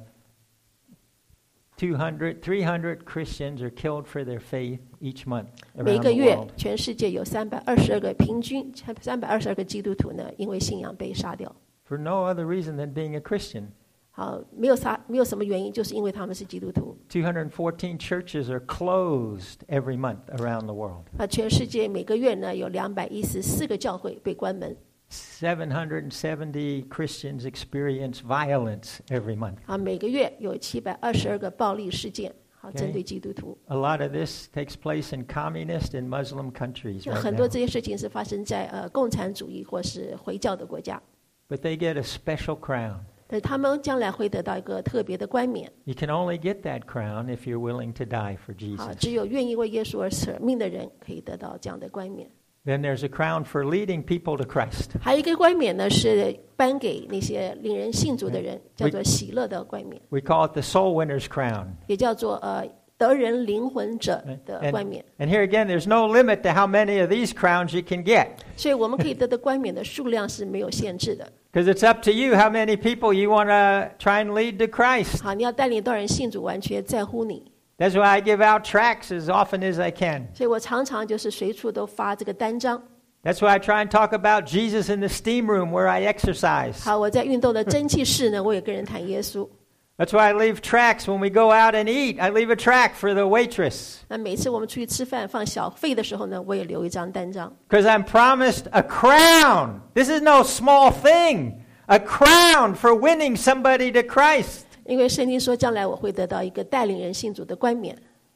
two hundred, three hundred Christians are killed for their faith each month 每 around 个 the 月 world. 全世界有三百二十二个，平均三百二十二个基督徒呢，因为信仰被杀掉。 For no other reason than being a Christian. 好，没有啥没有什么原因，就是因为他们是基督徒。 two hundred fourteen churches are closed every month around the world. 啊，全世界每个月呢有两百一十四个教会被关门。 seven hundred seventy Christians experience violence every month. 啊，每个月有七百二十二个暴力事件，好， Okay. 针对基督徒。 A lot of this takes place in communist and Muslim countries 就 right 很多 now. 这些事情是发生在呃共产主义或是回教的国家， But they get a special crown. 但是他们将来会得到一个特别的冠冕。 You can only get that crown if you're willing to die for 好， Jesus. 只有愿意为耶稣而舍命的人可以得到这样的冠冕。 Then there's a crown for leading people to Christ. 还有一个冠冕呢，是颁给那些令人信主的人，叫做喜乐的冠冕， We call it the soul winner's crown. 也叫做呃得人灵魂者的冠 And, 冕。 and here again, there's no limit to how many of these crowns you can get. 所以我们可以得的冠冕的数量是没有限制的。 Because it's up to you how many people you want to try and lead to Christ. 好，你要带领多少人信主，完全在乎你。 That's why I give out tracts as often as I can. 所以我常常就是随处都发这个单张。 That's why I try and talk about Jesus in the steam room where I exercise. 好，我在运动的蒸汽室呢，我也跟人谈耶稣。 That's why I leave tracts when we go out and eat. I leave a tract for the waitress. 那每次我们出去吃饭放小费的时候呢，我也留一张单张。 Because I'm promised a crown. This is no small thing. A crown for winning somebody to Christ. 因为圣经说，将来我会得到一个带领人信主的冠冕。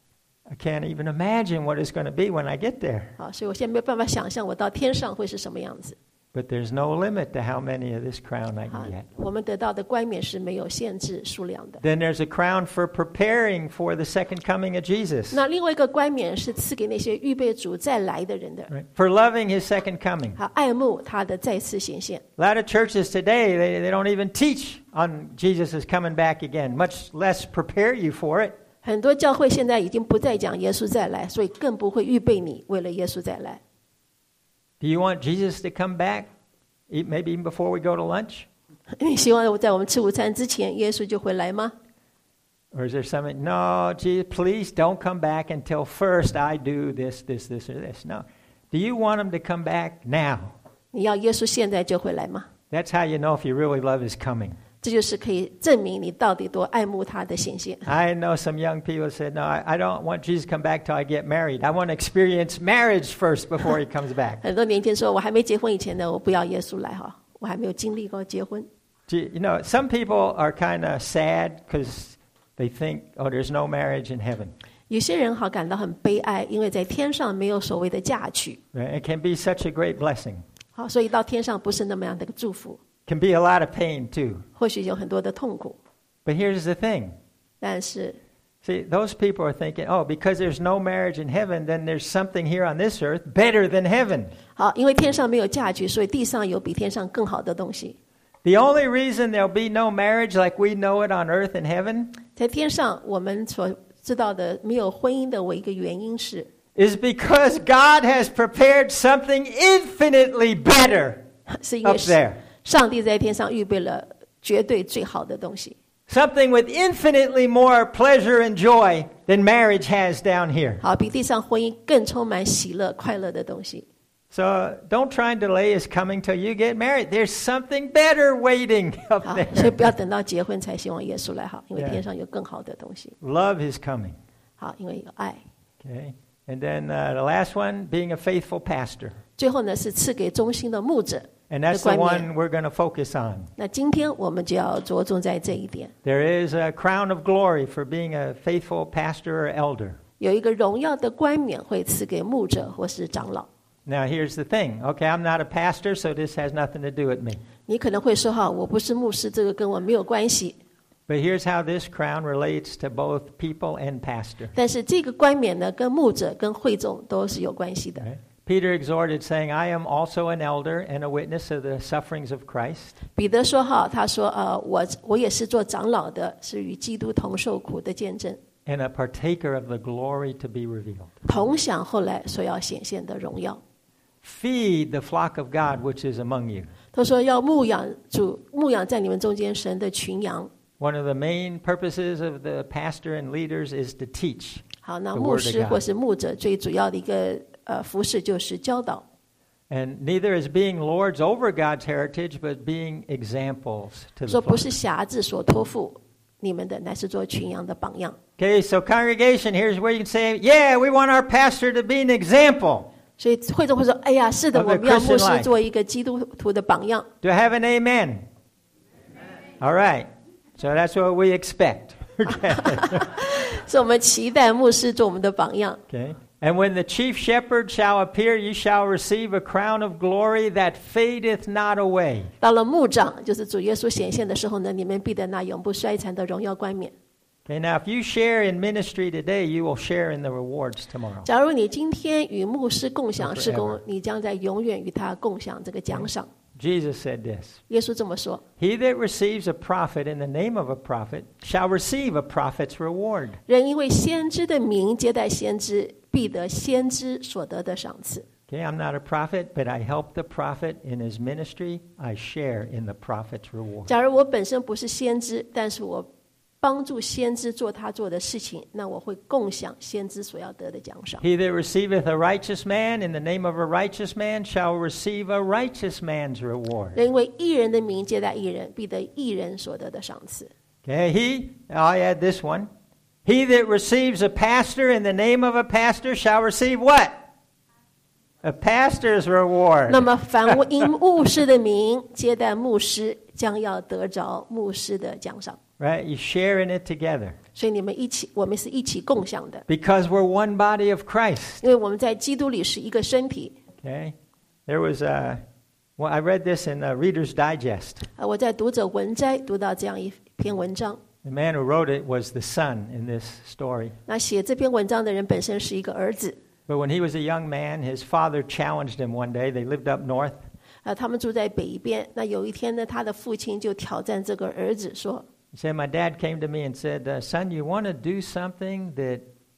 I can't even imagine what it's going to be when I get there. 好，所以我现在没有办法想象我到天上会是什么样子。 But there's no limit to how many of this crown I 好 can get.， 我们得到的冠冕是没有限制数量的。 Then there's a crown for preparing for the second coming of Jesus. 那另外一个冠冕是赐给那些预备主再来的人的， Right? For loving his second coming. 好，爱慕他的再次显现。 A lot of churches today, they, they don't even teach on Jesus is coming back again, much less prepare you for it. 很多教会现在已经不再讲耶稣再来，所以更不会预备你为了耶稣再来。 Do you want Jesus to come back? E- Maybe even before we go to lunch? 你希望在我们吃午餐之前，耶稣就会来吗？ Or is there something? No, Jesus, please don't come back until first I do this, this, this, or this. No. Do you want him to come back now? 你要耶稣现在就会来吗？ That's how you know if you really love his coming. 这就是可以证明你到底多爱慕他的显现。 I know some young people said, no, I, I don't want Jesus to come back till I get married. I want to experience marriage first before he comes back. 很多年轻人说，我还没结婚以前呢，我不要耶稣来哈，我还没有经历过结婚。 Gee, You know, some people are kind of sad because they think, oh, there's no marriage in heaven. 有些人好感到很悲哀，因为在天上没有所谓的嫁娶， Right? It can be such a great blessing. 好，所以到天上不是那么样的一个祝福， Can be a lot of pain too. 或许有很多的痛苦。 But here's the thing. 但是 See, those people are thinking, oh, because there's no marriage in heaven, then there's something here on this earth better than heaven. 好，因为天上没有嫁娶，所以地上有比天上更好的东西。 The only reason there'll be no marriage like we know it on earth and heaven 在天上，我们所知道的没有婚姻的唯一一个原因是， is because God has prepared something infinitely better 是因 up 为 there. 上帝在天上预备了绝对最好的东西。 Something with infinitely more pleasure and joy than marriage has down here. 好，比地上婚姻更充满喜乐、快乐的东西。 So don't try and delay his coming till you get married. There's something better waiting up 好，所以 there. 不要等到结婚才希望耶稣来好，因为 Yeah. 天上有更好的东西。 Love his coming. 好，因为有爱。 Okay. And then uh, the last one, being a faithful pastor. 最后呢，是赐给忠心的牧者 And 的 that's the 冠冕。 one we're going to focus on. 那今天我们就要着重在这一点， There is a crown of glory for being a faithful pastor or elder. 有一个荣耀的冠冕会赐给牧者或是长老。 Now, here's the thing. Okay, I'm not a pastor, so this has nothing to do with me. 你可能会说哈，我不是牧师，这个跟我没有关系。 But here's how this crown relates to both people and pastor. 但是这个冠冕呢，跟牧者、跟会众都是有关系的。 Right? Peter exhorted, saying, I am also an elder and a witness of the sufferings of Christ. 彼得说哈，他说呃，我我也是做长老的，是与基督同受苦的见证， And a partaker of the glory to be revealed. 同享后来所要显现的荣耀。 Feed the flock of God which is among you. 他说要牧养主，牧养在你们中间神的群羊。 One of the main purposes of the pastor and leaders is to teach. 好，那 The 牧 word of 师 God. 或是牧者最主要的一个呃服事就是教导。 And neither is being lords over God's heritage, but being examples to 说 the 不是 flock. 辖制所托付你们的，乃是做群羊的榜样。 Okay, so congregation, here's where you can say, yeah, we want our pastor to be an example. 所以会众会说：“哎呀，是的， Of 我 the 们要 Christian 牧师 life. 做一个基督徒的榜样。 Do I have an amen? All right. So that's what we expect. Okay. ” 所以我们期待牧师做我们的榜样。 Okay. And when the chief shepherd shall appear, you shall receive a crown of glory that fadeth not away. 到了牧长，就是主耶稣显现的时候呢，你们必得那永不衰残的荣耀冠冕。 Okay, now if you share in ministry today, you will share in the rewards tomorrow. 假如你今天与牧师共享事工 Forever.， 你将在永远与他共享这个奖赏。 Jesus said this. 耶稣这么说： He that receives a prophet in the name of a prophet shall receive a prophet's reward. 人因为先知的名接待先知，必得先知所得的赏赐。 Okay, I'm not a prophet, but I help the prophet in his ministry. I share in the prophet's reward. 假如我本身不是先知，但是我帮助先知做他做的事情，那我会共享先知所要得的奖赏。 He that receiveth a righteous man in the name of a righteous man shall receive a righteous man's reward. 人因为义人的名接待义人，必得义人所得的赏赐。 Okay, he, I add this one. He that receives a pastor in the name of a pastor shall receive what? A pastor's reward. 那么凡因牧师的名接待牧师，将要得着牧师的奖赏。 Right? You share in it together. 所以你们一起，我们是一起共享的， Because we're one body of Christ. 因为我们在基督里是一个身体。 Okay? There was a, well, I read this in a Reader's Digest. 啊，我在读者文摘读到这样一篇文章。 The man who wrote it was the son in this story. 那写这篇文章的人本身是一个儿子， But when he was a young man, his father challenged him one day. They lived up north. 啊，他们住在北边。那有一天呢，他的父亲就挑战这个儿子说 He said, my dad came to me and said, uh, son, you want to do something that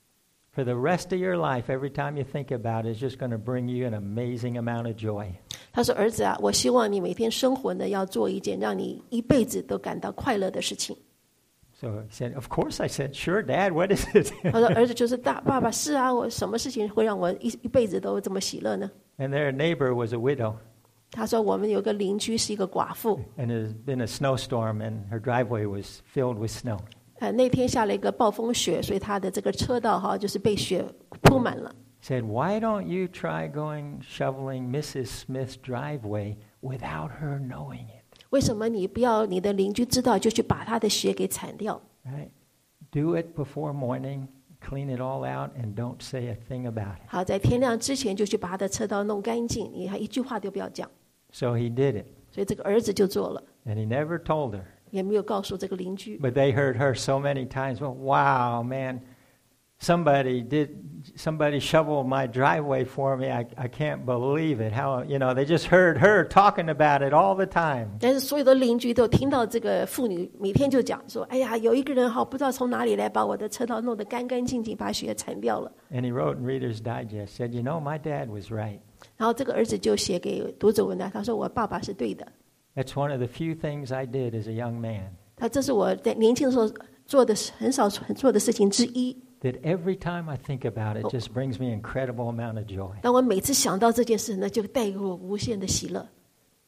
for the rest of your life, every time you think about it, is just going to bring you an amazing amount of joy. 他说：“儿子啊，我希望你每天生活呢，要做一件让你一辈子都感到快乐的事情。” So he said, of course. I said, sure, Dad, what is it? 他说：“儿子就是大爸爸，是啊，我什么事情会让我一一辈子都这么喜乐呢 And their neighbor was a widow.？” 他说：“我们有个邻居是一个寡妇， And it had been a snowstorm, and her driveway was filled with snow. 呃，那天下了一个暴风雪，所以他的这个车道哈就是被雪铺满了。 He said, why don't you try going shoveling Missus Smith's driveway without her knowing it? 为什么你不要你的邻居知道就去把他的雪给铲掉？ Right? Do it before morning, clean it all out, and don't say a thing about it. 好，在天亮之前就去把他的车道弄干净，你还一句话都不要讲。” So he did it, 所以这个儿子就做了， and he never told her. 也没有告诉这个邻居。 But they heard her so many times. Well, wow, man, somebody did, somebody shoveled my driveway for me. I, I can't believe it. How, you know, they just heard her talking about it all the time. 但是所有的邻居都听到这个妇女每天就讲说：“哎呀，有一个人哈，不知道从哪里来，把我的车道弄得干干净净，把雪铲掉了。” And he wrote in Reader's Digest, said, you know, my dad was right. 然后这个儿子就写给读者文的，他说：“我爸爸是对的。 That's one of the few things I did as a young man. ” 他这是我在年轻的时候做的很少做的事情之一。 That every time I think about it, just brings me incredible amount of joy. 当我每次想到这件事呢，就带给我无限的喜乐。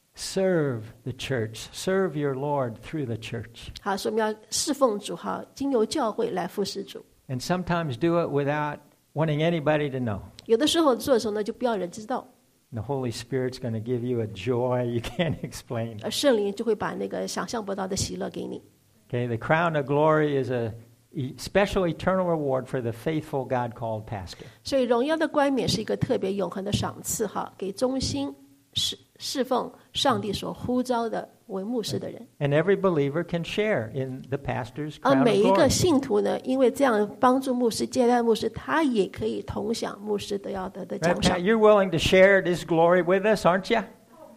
Serve the church. Serve your Lord through the church. 好，所以我们要侍奉主，哈，经由教会来服侍主。 And sometimes do it without wanting anybody to know. 有的时候做的时候呢，就不要人知道， The Holy Spirit's going to give you a joy you can't explain. 而圣灵就会把那个想象不到的喜乐给你。 Okay, the crown of glory is a e- special eternal reward for the faithful God-called pastor. 所以荣耀的冠冕是一个特别永恒的赏赐，哈，给忠心侍侍奉上帝所呼召的为牧师的人。 And every believer can share in the pastor's 而 crown of 每一个 glory. 信徒呢，因为这样帮助牧师、接待牧师，他也可以同享牧师得要得的 Right, 奖赏 Pat?。You're willing to share this glory with us, aren't you?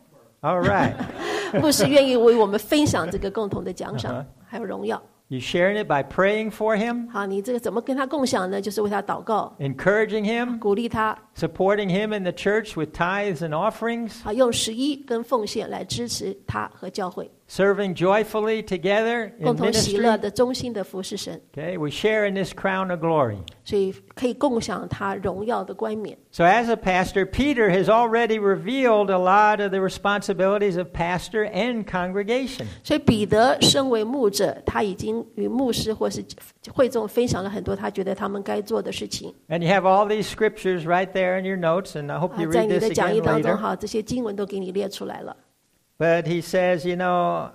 All right. 牧师愿意为我们分享这个共同的奖赏 Uh-huh. 还有荣耀。 You sharing it by praying for him, 好，你这个怎么跟他共享呢？就是为他祷告， encouraging him, 鼓励他， supporting him in the church with tithes and offerings, 好，用十一跟奉献来支持他和教会。 serving joyfully together 共 in 同喜乐 ministry. 的忠心的服侍神， Okay, we share in this crown of glory. 所以可以共享他荣耀的冠冕。 So as a pastor, Peter has already revealed a lot of the responsibilities of pastor and congregation. 所以彼得身为牧者，他已经与牧师或是会众分享了很多他觉得他们该做的事情。 And you have all these scriptures right there in your notes, and I hope 啊 you 在 read 你 this 的讲义 again 当中， later. 哈，这些经文都给你列出来了。 But he says, you know,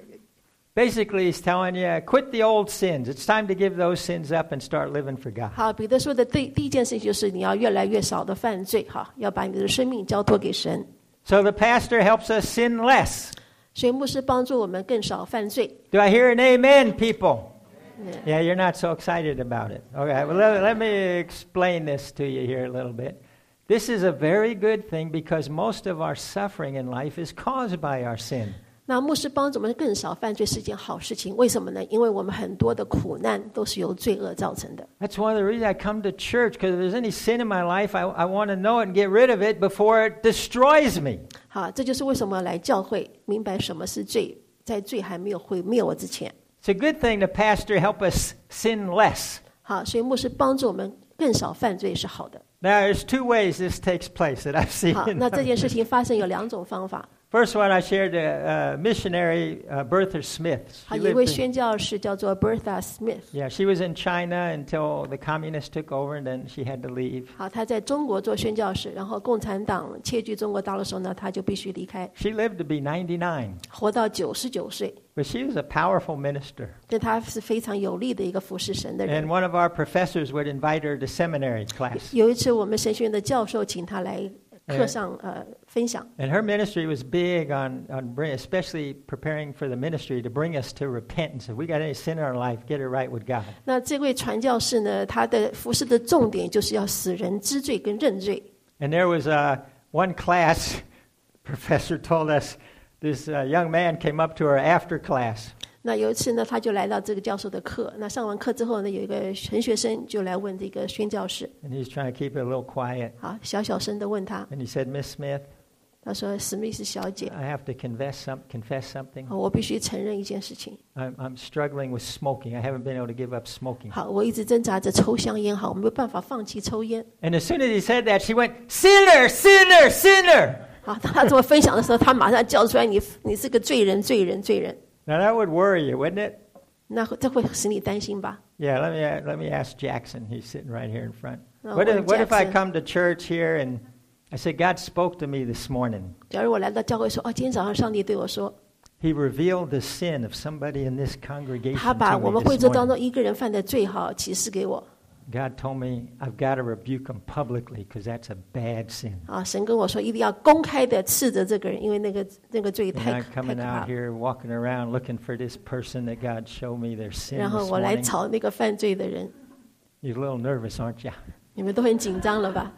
basically he's telling you, quit the old sins. It's time to give those sins up and start living for God. 好，彼得说的第第一件事情就是你要越来越少的犯罪，哈，要把你的生命交托给神。 So the pastor helps us sin less. 所以牧师帮助我们更少犯罪。 Do I hear an amen, people? Yeah. Yeah, you're not so excited about it. Okay, well, let, let me explain this to you here a little bit. This is a very good thing because most of our suffering in life is caused by our sin. 那牧师帮助我们更少犯罪是件好事情，为什么呢？因为我们很多的苦难都是由罪恶造成的。 That's one of the reasons I come to church, because if there's any sin in my life, I, I want to know it and get rid of it before it destroys me. 好，这就是为什么来教会，明白什么是罪，在罪还没有毁灭我之前。 It's a good thing the pastor help us sin less. 好，所以牧师帮助我们更少犯罪是好的。 Now, there's two ways this takes place that I've seen. 好，那这件事情发生有两种方法。 First one I shared, the uh, missionary uh, Bertha Smith. 好， She 有一位 lived in, 宣教士叫做 Bertha Smith。 yeah, she was in China until the communists took over, and then she had to leave. 好，他在中国做宣教士，然后共产党窃据中国大陆的时候呢，他就必须离开， She lived to be ninety-nine, 活到九十九岁。 but she was a powerful minister. 但他是非常有力的一个服侍神的 And 人。 one of our professors would invite her to seminary class. 有一次，我们神学院的教授请他来课上呃分享。 And her ministry was big on, on bring, especially preparing for the ministry to bring us to repentance. If we got any sin in our life, get it right with God. 那这位传教士呢，他的服侍的重点就是要使人知罪跟认罪。 And there was uh, one class, professor told us, this uh, young man came up to her after class. 那有一次呢，他就来到这个教授的课。那上完课之后呢，有一个神学生就来问这个宣教士， And he's trying to keep it a little quiet. 好，小小声的问他， And he said, Miss Smith, 他说：“史密斯小姐， I have to confess, some, confess something. 我必须承认一件事情。 I'm, I'm struggling with smoking. I haven't been able to give up smoking. 好，我一直挣扎着抽香烟，好，我没有办法放弃抽烟。 And as soon as he said that, she went, sinner, sinner, sinner. 好，他这么分享的时候，他马上叫出来：你你是个罪人，罪人，罪人。 Now that would worry you, wouldn't it? 那这会使你担心吧？ Yeah, let me let me ask Jackson. He's sitting right here in front. Oh, What if, well, what if I Jackson. come to church here and I said, God spoke to me this morning. 假如我来到教会说：哦，今天早上上帝对我说， He revealed the sin of somebody in this congregation 他把 to 我 me 们会 this 众当 morning. 中一个人犯的罪好启示给我。 God told me I've got to rebuke him publicly because that's a bad sin. 啊，神跟我说，一定要公开的斥责这个人，因为那个那个罪 And 太 I'm 可太 coming 可怕 out 了。 here walking around looking for this person that God showed me their sin 然后 this 我来 morning. 找那个犯罪的人， You're a little nervous, aren't you? 你们都很紧张了吧？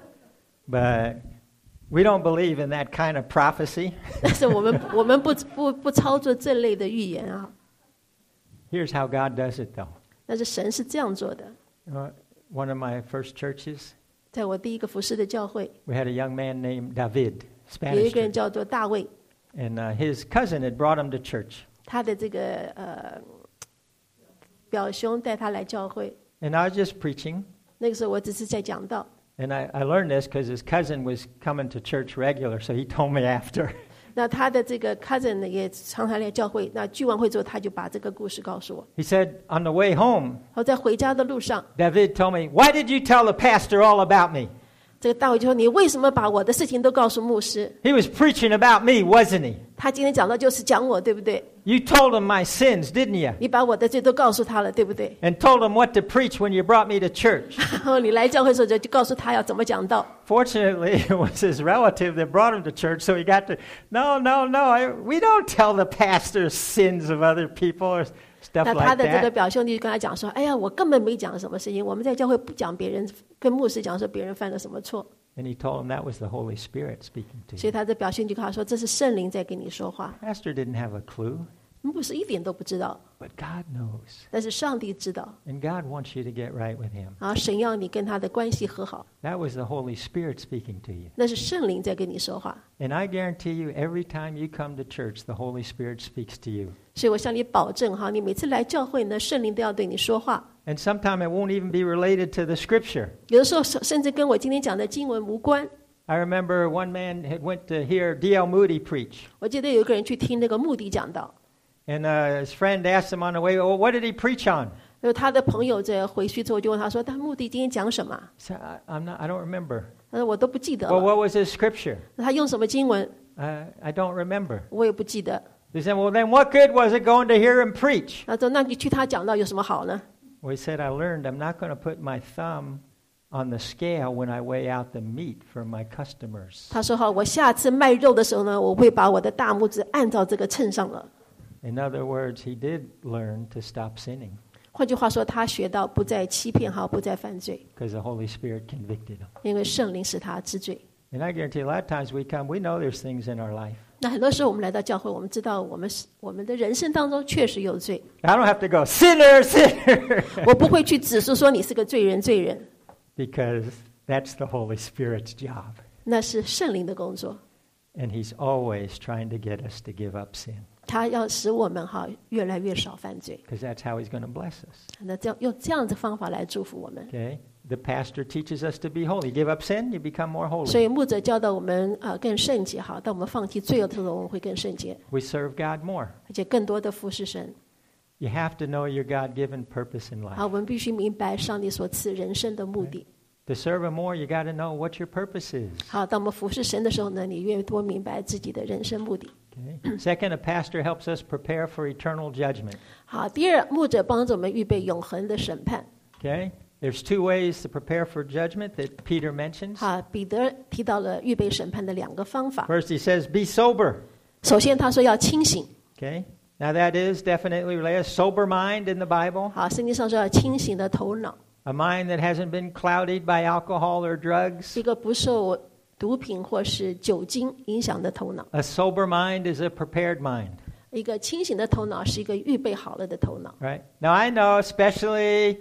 But we don't believe in that kind of prophecy. 但是我们我们不不不操作这类的预言啊。 Here's how God does it, though. 但是神是这样做的。 Uh, one of my first churches, 在我第一个服侍的教会， we had a young man named David, 有一 Spanish 个人 church. 叫做大卫， And uh, his cousin had brought him to church. 他的这个呃表兄带他来教会。 And I was just preaching. 那个时候我只是在讲道， And I, I learned this because his cousin was coming to church regular, so he told me after. 那他的这个 cousin 呢也常常来教会。那聚完会之后，他就把这个故事告诉我。 He said, on the way home, 然后在回家的路上， David told me, why did you tell the pastor all about me? 这个大卫就说：“你为什么把我的事情都告诉牧师？ He was preaching about me, wasn't he? 他今天讲的就是讲我，对不对？ You told him my sins, didn't you? 你把我的罪都告诉他了，对不对？ And told him what to preach when you brought me to church. 然后你来教会的时候就就告诉他要怎么讲道。 Fortunately, it was his relative that brought him to church, so he got to, no, no, no, I, we don't tell the pastor sins of other people or stuff 那他 like 的这个 that. 表兄弟就跟他讲说：‘哎呀，我根本没讲什么事情，我们在教会不讲别人，跟牧师讲说别人犯了什么错。’ And he told him that was the Holy Spirit speaking to 所以 you. 他的表兄弟跟他说：‘这是圣灵在跟你说话。 Pastor didn't have a clue. ’” 牧师一点都不知道， But God knows. 但是上帝知道。 And God wants you to get right with him. 啊，神要你跟他的关系和好， That was the Holy Spirit speaking to you. 那是圣灵在跟你说话。 And I guarantee you, every time you come to church, the Holy Spirit speaks to you. 所以我向你保证哈，你每次来教会呢，圣灵都要对你说话。 And sometimes it won't even be related to the scripture. 有的时候甚至跟我今天讲的经文无关。 I remember one man had went to hear D L Moody preach. 我记得有一个人去听那个穆迪讲道， And uh, his friend asked him on the way, well, what did he preach on? 然后他的朋友在回去之后就问他说：“但穆迪今天讲什么 He said, I, I'm not, I don't remember. ？” 他说：“我都不记得 Well, 了。 what was his scripture? ” 那他用什么经文？ Uh, I don't remember. 我也不记得。 He said, well, then what good was it going to hear him preach? 他说：“那你去他讲道有什么好呢 Well, he said, I learned I'm not going to put my thumb on the scale when I weigh out the meat for my customers.？” 他说：“哈，我下次卖肉的时候呢，我会把我的大拇指按照这个秤上了。” In other words, he did learn to stop sinning 换句话说，他学到不再欺骗，哈，不再犯罪， because the Holy Spirit convicted him. 因为圣灵使他知罪。 And I guarantee a lot of times we come, we know there's things in our life. 那很多时候我们来到教会，我们知道我们是我们的人生当中确实有罪， I don't have to go, sinner, sinner, 我不会去指诉说你是个罪人，罪人， because that's the Holy Spirit's job. 那是圣灵的工作， And he's always trying to get us to give up sin 他要使我们哈越来越少犯罪。 because that's how he's going to bless us. 那这样用这样的方法来祝福我们。 Okay? The pastor teaches us to be holy. Give up sin, you become more 所 holy. 以牧者教导我们啊、呃更圣洁哈，当我们放弃罪恶的时候，我们会更圣洁， We serve God more. 而且更多的服侍神。 You have to know your God-given purpose in 好， life. 我们必须明白上帝所赐人生的目的。 To serve him more, you got to know what your purpose is. 好，当我们服侍神的时候呢，你越多明白自己的人生目的。 Okay? Second, a pastor helps us prepare for eternal judgment. 好，第二，牧者帮助我们预备永恒的审判。 Okay? There's two ways to prepare for judgment that Peter mentions. 好，彼得提到了预备审判的两个方法。 First, he says, be sober. 首先，他说要清醒。 Okay? Now, that is definitely related. Sober mind in the Bible. 好，圣经上说要清醒的头脑， A mind that hasn't been clouded by alcohol or drugs. 一个不受毒品或是酒精影响的头脑。 A sober mind is a prepared mind. 一个清醒的头脑是一个预备好了的头脑。 Right? Now, I know, especially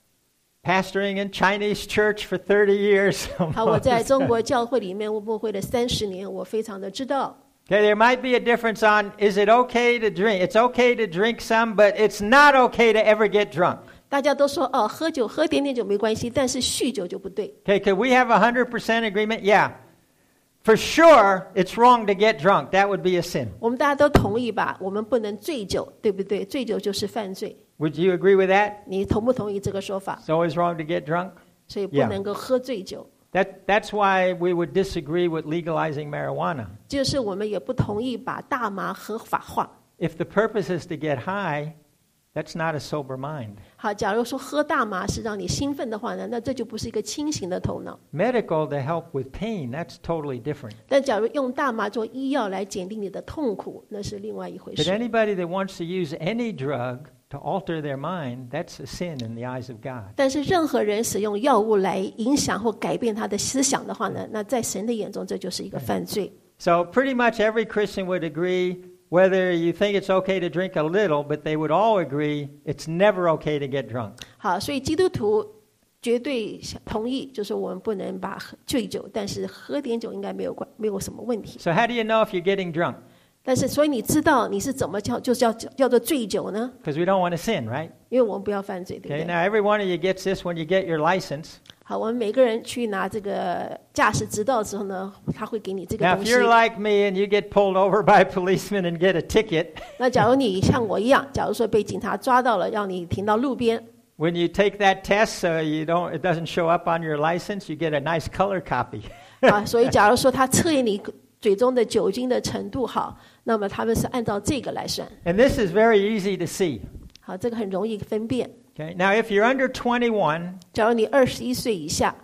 pastoring in Chinese church for thirty years. 好，我在中国教会里面牧会了三十年，我非常的知道。 Okay, there might be a difference on is it okay to drink? It's okay to drink some, but it's not okay to ever get drunk. 大家都说哦，喝酒喝点点酒没关系，但是酗酒就不对。 Okay, could we have a hundred percent agreement? Yeah. For sure, it's wrong to get drunk. That would be a sin. 我们大家都同意吧？我们不能醉酒，对不对？醉酒就是犯罪。 Would you agree with that? 你同不同意这个说法？ It's always wrong to get drunk. 所以不 Yeah. 能够喝醉酒。 That, that's why we would disagree with legalizing marijuana. 就是我们也不同意把大麻合法化。 If the purpose is to get high, that's not a sober mind. 好，假如说喝大麻是让你兴奋的话呢，那这就不是一个清醒的头脑。 Medical to help with pain, that's totally different. 但假如用大麻做医药来减低你的痛苦，那是另外一回 But 事。 anybody that wants to use any drug to alter their mind, that's a sin in the eyes of God. 但是任何人使用药物来影响或改变他的思想的话呢，那在神的眼中这就是一个犯罪。 So pretty much every Christian would agree, whether you think it's okay to drink a little, but they would all agree it's never okay to get drunk. 好，所以基督徒绝对同意，就是我们不能把醉酒，但是喝点酒应该没有关，没有什么问题。 So how do you know if you're getting drunk? 但是，所以你知道你是怎么叫，就是叫叫做醉酒呢？ Because we don't want to sin, right? 因为我们不要犯罪，对不 Okay, 对？ now every one of you gets this when you get your license. 好，我们每个人去拿这个驾驶执照的时候呢，他会给你这个 Now, 东 if 西。 you're like me and you get pulled over by a policeman and get a ticket, 那假如你像我一样，假如说被警察抓到了，让你停到路边， when you take that test, so you don't, it doesn't show up on your license, you get a nice color copy. 啊，所以假如说他测验你嘴中的酒精的程度好，那么他们是按照这个来算。 And this is very easy to see. 好，这个很容易分辨。 Okay, now if you're under twenty-one, 假如你二十一岁以下，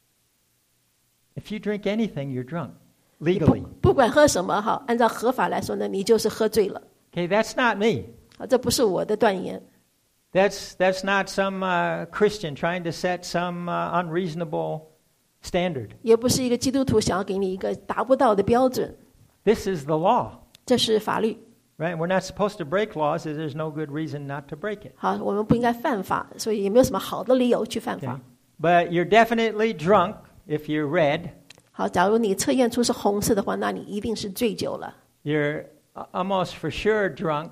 if you drink anything, you're drunk 不 legally. 不管喝什么哈，按照合法来说呢，你就是喝醉了。 Okay, that's not me. 好，这不是我的断言。 That's that's not some uh, Christian trying to set some uh, unreasonable standard. 也不是一个基督徒想要给你一个达不到的标准， This is the law, 这是法律。 Right? We're not supposed to break laws, so there's no good reason not to break it. 好，我们不应该犯法，所以也没有什么好的理由去犯 Okay? 法。 But you're definitely drunk if you're red. 好，假如你测验出是红色的话，那你一定是醉酒了。 You're almost for sure drunk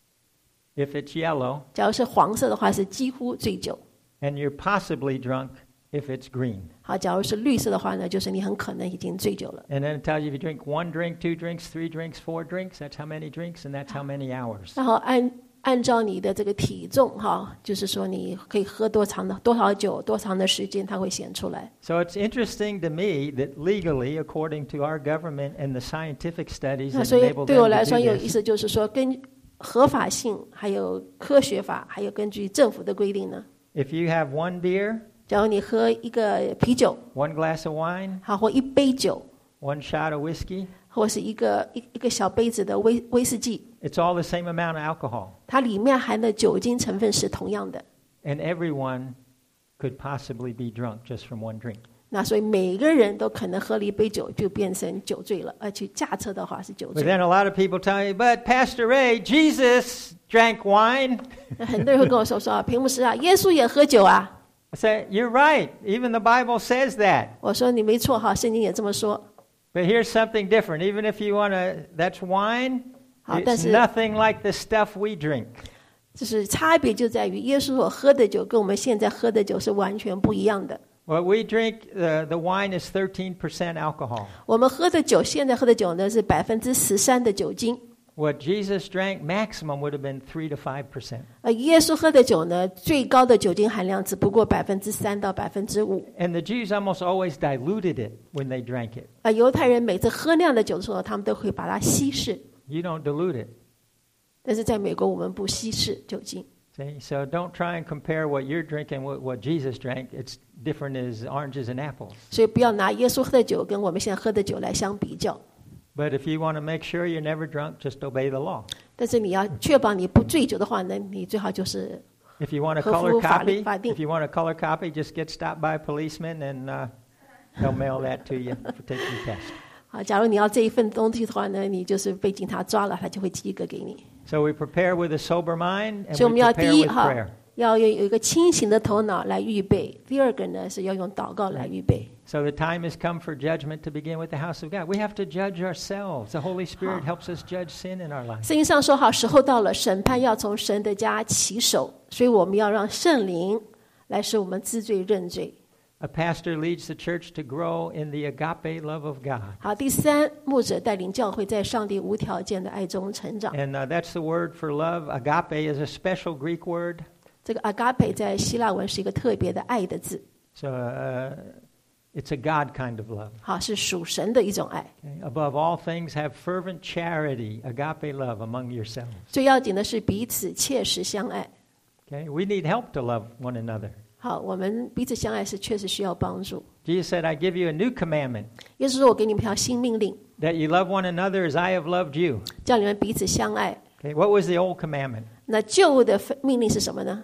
if it's yellow. 假如是黄色的话，是几乎醉酒。 And you're possibly drunk if it's green. 好，假如是绿色的话呢，就是你很可能已经醉酒了。 And then it tells you if you drink one drink, two drinks, three drinks, four drinks, that's how many drinks, and that's how many hours. 然后按按照你的这个体重哈，就是说你可以喝多长的多少酒，多长的时间，它会显出来。 So it's interesting to me that legally, according to our government and the scientific studies 那 that 所以 enable 对我 them 来 to 说 do 有意 this, 思，就是说跟合法性，还有科学法，还有根据政府的规定呢。 if you have one beer, 假如你喝一个啤酒， one glass of wine, 好，或一杯酒， one shot of whiskey, 或是一个一一个小杯子的威威士忌， it's all the same amount of alcohol. 它里面含的酒精成分是同样的。 And everyone could possibly be drunk just from one drink. 那所以每个人都可能喝了一杯酒就变成酒醉了，而且驾车的话是酒 But 醉。 then a lot of people tell you, but Pastor Ray, Jesus drank wine. 很多人会跟我说说啊，平牧师啊，耶稣也喝酒啊。 I say, you're right. Even the Bible says that. 我说你没错哈，圣经也这么说。 But here's something different. Even if you want to, that's wine, 好，但 it's 是 nothing like the stuff we drink. 就是差别就在于耶稣所喝的酒跟我们现在喝的酒是完全不一样的。 What we drink, uh, the wine is thirteen percent alcohol. 我们喝的酒，现在喝的酒呢是百分之十三的酒精， What Jesus drank, maximum would have been three to five percent. 而耶稣喝的酒呢，最高的酒精含量只不过百分之三到百分之五。 And the Jews almost always diluted it when they drank it. 而犹太人每次喝那样的酒的时候，他们都会把它稀释， You don't dilute it. 但是在美国我们不稀释酒精。 See? So don't try and compare what you're drinking with what Jesus drank. It's different as oranges and apples. 所以不要拿耶稣喝的酒跟我们现在喝的酒来相比较。 But if you want to make sure you're never drunk, just obey the law. 但是你要确保你不醉酒的话呢，你最好就是 If you want a 合乎 color 法律 copy, 法定。 if you want a color copy, just get stopped by a policeman and uh, they'll mail that to you for taking your test. 啊，假如你要这一份东西的话呢，你就是被警察抓了，他就会寄一个给你。 So we prepare with a sober mind and 所以我 we 们要 prepare 第一 with 哈 prayer. 要有有一个清醒的头脑来预备，第二个呢是要用祷告来预备。 So the time has come for judgment to begin with the house of God. We have to judge ourselves. The Holy Spirit helps us judge sin in our lives. 圣经上说好，时候到了，审判要从神的家起手，所以我们要让圣灵来使我们知罪认罪。 A pastor leads the church to grow in the agape love of God. 好，第三，牧者带领教会在上帝无条件的爱中成长。 And uh, that's the word for love. Agape is a special Greek word. 这个 agape 在希腊文是一个特别的爱的字， So uh, it's a God kind of love. 好，是属神的一种爱。 Okay? Above all things, have fervent charity, agape love among yourselves. 最要紧的是彼此切实相爱。 Okay? We need help to love one another. 好，我们彼此相爱是确实需要帮助。 Jesus said, I give you a new commandment, 耶稣说：“我给你们一条新命令， that you love one another as I have loved you. 叫你们彼此相爱。 Okay? What was the old commandment? ” 那旧的命令是什么呢？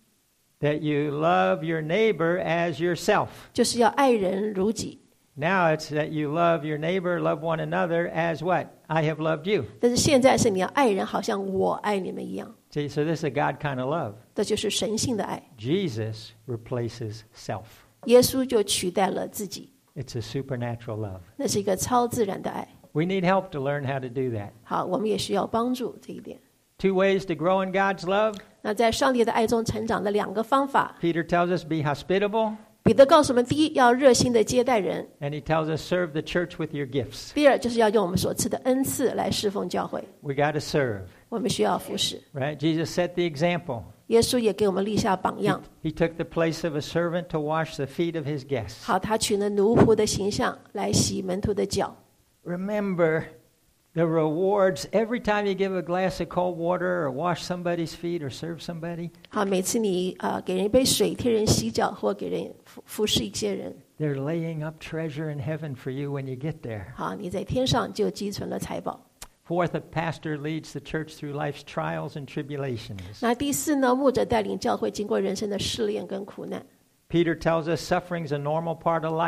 That you love your neighbor as yourself. 就是要爱人如己。 Now it's that you love your neighbor, love one another as what? I have loved you. 但是现在是你要爱人，好像我爱你们一样。 See, so this is a God kind of love. 这就是神性的爱。 Jesus replaces self. 耶稣就取代了自己， It's a supernatural love. 那是一个超自然的爱。 We need help to learn how to do that. 好，我们也需要帮助这一点。 Two ways to grow in God's love. 那在上帝的爱中成长的两个方法， Peter tells us be hospitable, 彼得告诉我们：第一，要热心的接待人； and he tells us serve the church with your gifts. 第二，就是要用我们所赐的恩赐来侍奉教会。 We got to serve, 我们需要服侍。 right? Jesus set the example. 耶稣也给我们立下榜 He, 样。 he took the place of a servant to wash the feet of his guests. 好，他取了奴仆的形象来洗门徒的脚。 Remember the rewards every time you give a glass of cold water or wash somebody's feet or serve somebody. 好，每次你呃给人一杯水替人洗脚，或给人服服侍一些人， They're laying up treasure in heaven for you when you get there. 好，你在天上就积存了财宝。 Fourth, a pastor leads the church through life's trials and tribulations. 那第四呢，牧者带领教会经过人生的试炼跟苦难。 Peter tells us suffering's a normal part of life.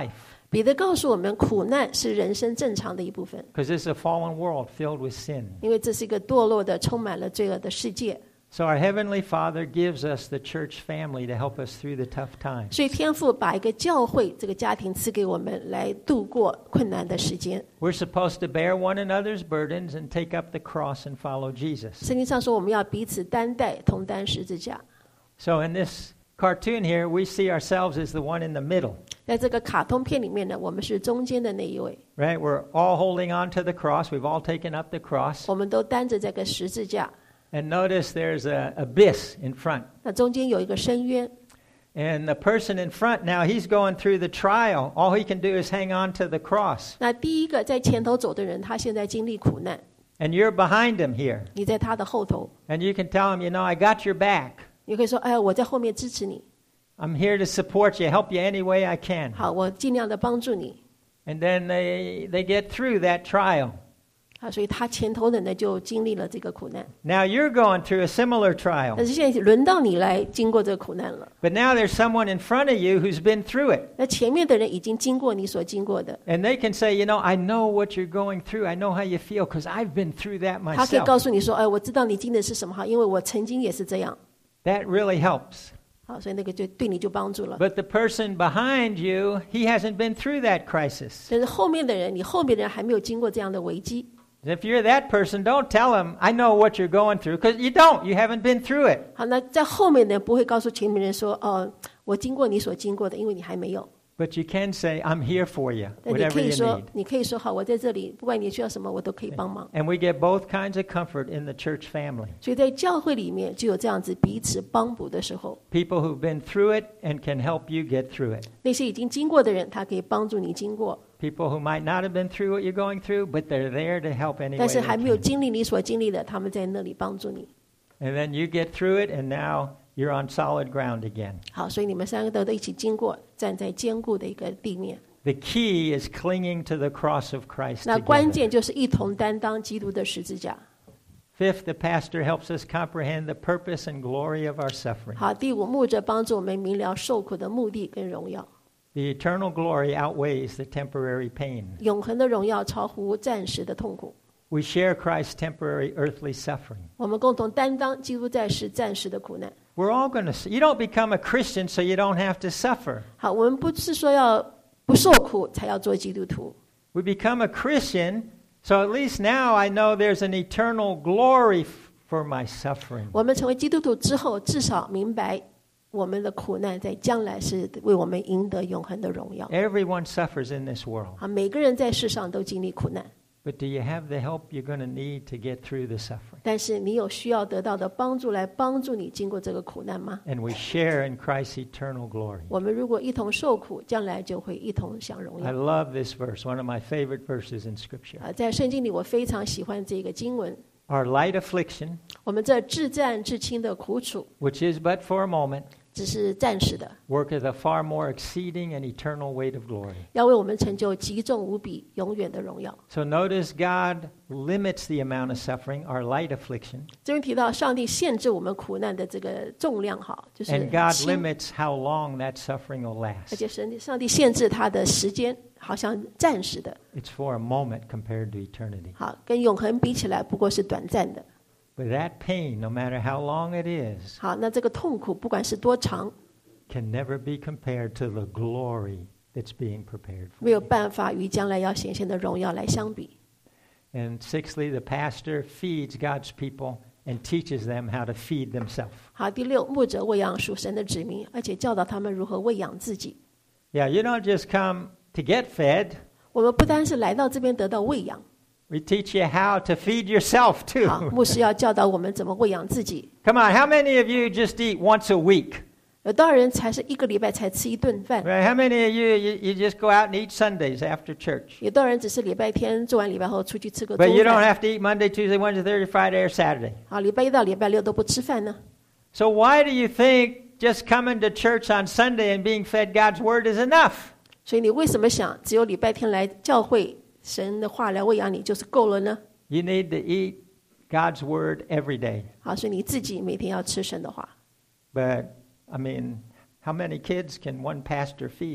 彼得告诉我们，苦难是人生正常的一部分， because it's a fallen world filled with sin. 因为这是一个堕落的、充满了罪恶的世界。 So our Heavenly Father gives us the church family to help us through the tough times. 所以天父把一个教会这个家庭赐给我们，来度过困难的时间。 We're supposed to bear one another's burdens and take up the cross and follow Jesus. 圣经上说，我们要彼此担待，同担十字架。 So in this cartoon here, we see ourselves as the one in the middle. 在这个卡通片里面呢，我们是中间的那一位， Right? We're all holding on to the cross. We've all taken up the cross. 我们都担着这个十字架。 And notice there's an abyss in front. 那中间有一个深渊， And the person in front now, he's going through the trial. All he can do is hang on to the cross. 那第一个在前头走的人，他现在经历苦难， And you're behind him here. 你在他的后头， And you can tell him, you know, I got your back. 你可以说：“哎，我在后面支持你， I'm here to support you, help you any way I can. 好，我尽量的帮助你。 And then they, they get through that trial. ” 啊，所以他前头的呢就经历了这个苦难。 Now you're going through a similar 但 trial. 是现在轮到你来经过这个苦难了。 But now there's someone in front of you who's been through it. 那前面的人已经经过你所经过的， And they can say, you know, I know what you're going through. I know how you feel because I've been through that 他可以告 myself. 诉你说：“哎，我知道你经历的是什么哈，因为我曾经也是这样。 That really helps. ” 好，所以那个就对你就帮助了。 But the person behind you, he hasn't been through that crisis. 但是后面的人，你后面的人还没有经过这样的危机。 If you're that person, don't tell them, I know what you're going through, because you don't. You haven't been through it. 好，那在后面的人不会告诉前面人说：“哦，我经过你所经过的，因为你还没有。” But you can say, I'm here for you, 但你可 whatever 以 you 说 need.， 你可以说好，我在这里，不管你需要什么，我都可以帮忙。 And we get both kinds of comfort in the church family. 所以在教会里面就有这样子彼此帮补的时候， People who've been through it and can help you get through it. 那些已经经过的人，他可以帮助你经过； People who might not have been through what you're going through, but they're there to help any way 但是 they 还没有 can. 经历你所经历的，他们在那里帮助你。 And then you get through it, and now you're on solid ground again. 好，所以你们三个都都一起经过，站在坚固的一个地面。 The key is clinging to the cross of Christ 那关 together. 键就是一同担当基督的十字架。 Fifth, the pastor helps us comprehend the purpose and glory of our suffering. 好，第五，牧者帮助我们明了受苦的目的跟荣耀。 The eternal glory outweighs the temporary pain. 永恒的荣耀超乎暂时的痛苦。 We share Christ's temporary earthly suffering. 我们共同担当基督在世暂时的苦难。 We're all going to. You don't become a Christian so you don't have to suffer. 好，我们不是说要不受苦才要做基督徒。 We become a Christian, so at least now I know there's an eternal glory f- for my suffering. 我们成为基督徒之后，至少明白我们的苦难在将来是为我们赢得永恒的荣耀。 Everyone suffers in this world. 啊，每个人在世上都经历苦难， But do you have the help you're going to need to get through the suffering? 但是你有需要得到的帮助来帮助你经过这个苦难吗？ And we share in Christ's eternal glory. 我们如果一同受苦，将来就会一同享荣 I 耀。 love this verse, one of my favorite verses in Scripture. 啊，在圣经里，我非常喜欢这个经文。 Our light affliction, 我们这至战至轻的苦楚， which is but for a moment, 只是暂时的， worketh a far more exceeding and eternal weight of glory. 要为我们成就极重无比、永远的荣耀。 So notice God limits the amount of suffering, our light affliction, 这边提到上帝限制我们苦难的这个重量，哈，就是 and God 轻， limits how long that suffering will 而 last. 且神上帝限制它的时间，好像暂时的， It's for a moment compared to eternity. 好，跟永恒比起来不过是短暂的。 But that pain, no matter how long it is, 好，那这个痛苦不管是多长， can never be compared to the glory that's being prepared 没 for 有 you. 办法与将来要显现的荣耀来相比。 And sixthly, the pastor feeds God's people and teaches them how to feed themselves. 好，第六，牧者喂养属神的子民，而且教导他们如何喂养自己。 Yeah, you don't just come to get fed. 我们不单是来到这边得到喂养， We teach you how to feed yourself 好， too. 牧师要教导我们怎么喂养自己。 Come on, how many of you just eat once a week? 有多少人才是一个礼拜才吃一顿饭？ Right? How many of you, you, you just go out and eat Sundays after church? 有多少人只是礼拜天做完礼拜后出去吃个中 But you don't 饭？ have to eat Monday, Tuesday, Wednesday, Thursday, Friday, or Saturday. 好，礼拜一到礼拜六都不吃饭呢？ So why do you think just coming to church on Sunday and being fed God's word is enough? 所以你为什么想只有礼拜天来教会，神的话来喂养你就是够了呢？ You need to eat God's word every day. 好，所以你自己每天要吃神的话。 But, I mean, how many kids can one pastor feed?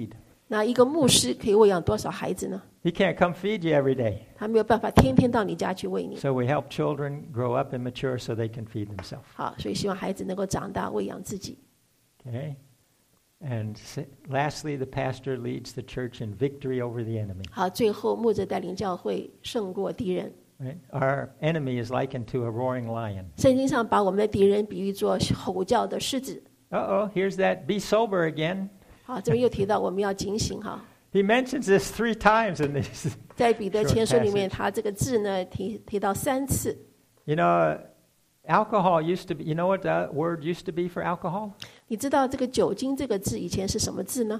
那一个牧师可以喂养多少孩子呢？ He can't come feed you every day. 他没有办法天天到你家去喂你。 So we help children grow up and mature so they can feed themselves. 好，所以希望孩子能够长大喂养自己。 Okay? And s- lastly, the pastor leads the church in victory over the enemy. 好，最后牧者带领教会胜过敌人。 Right? Our enemy is likened to a roaring lion. 圣经上把我们的敌人比喻作吼叫的狮子。 Uh-oh, here's that be sober again. 好，这边又提到我们要警醒哈。 He mentions this three times in this. 在彼得前书里面， Short passage. 他这个字呢提提到三次。 You know, alcohol used to be, you know what the word used to be for alcohol? 你知道这个酒精这个字以前是什么字呢？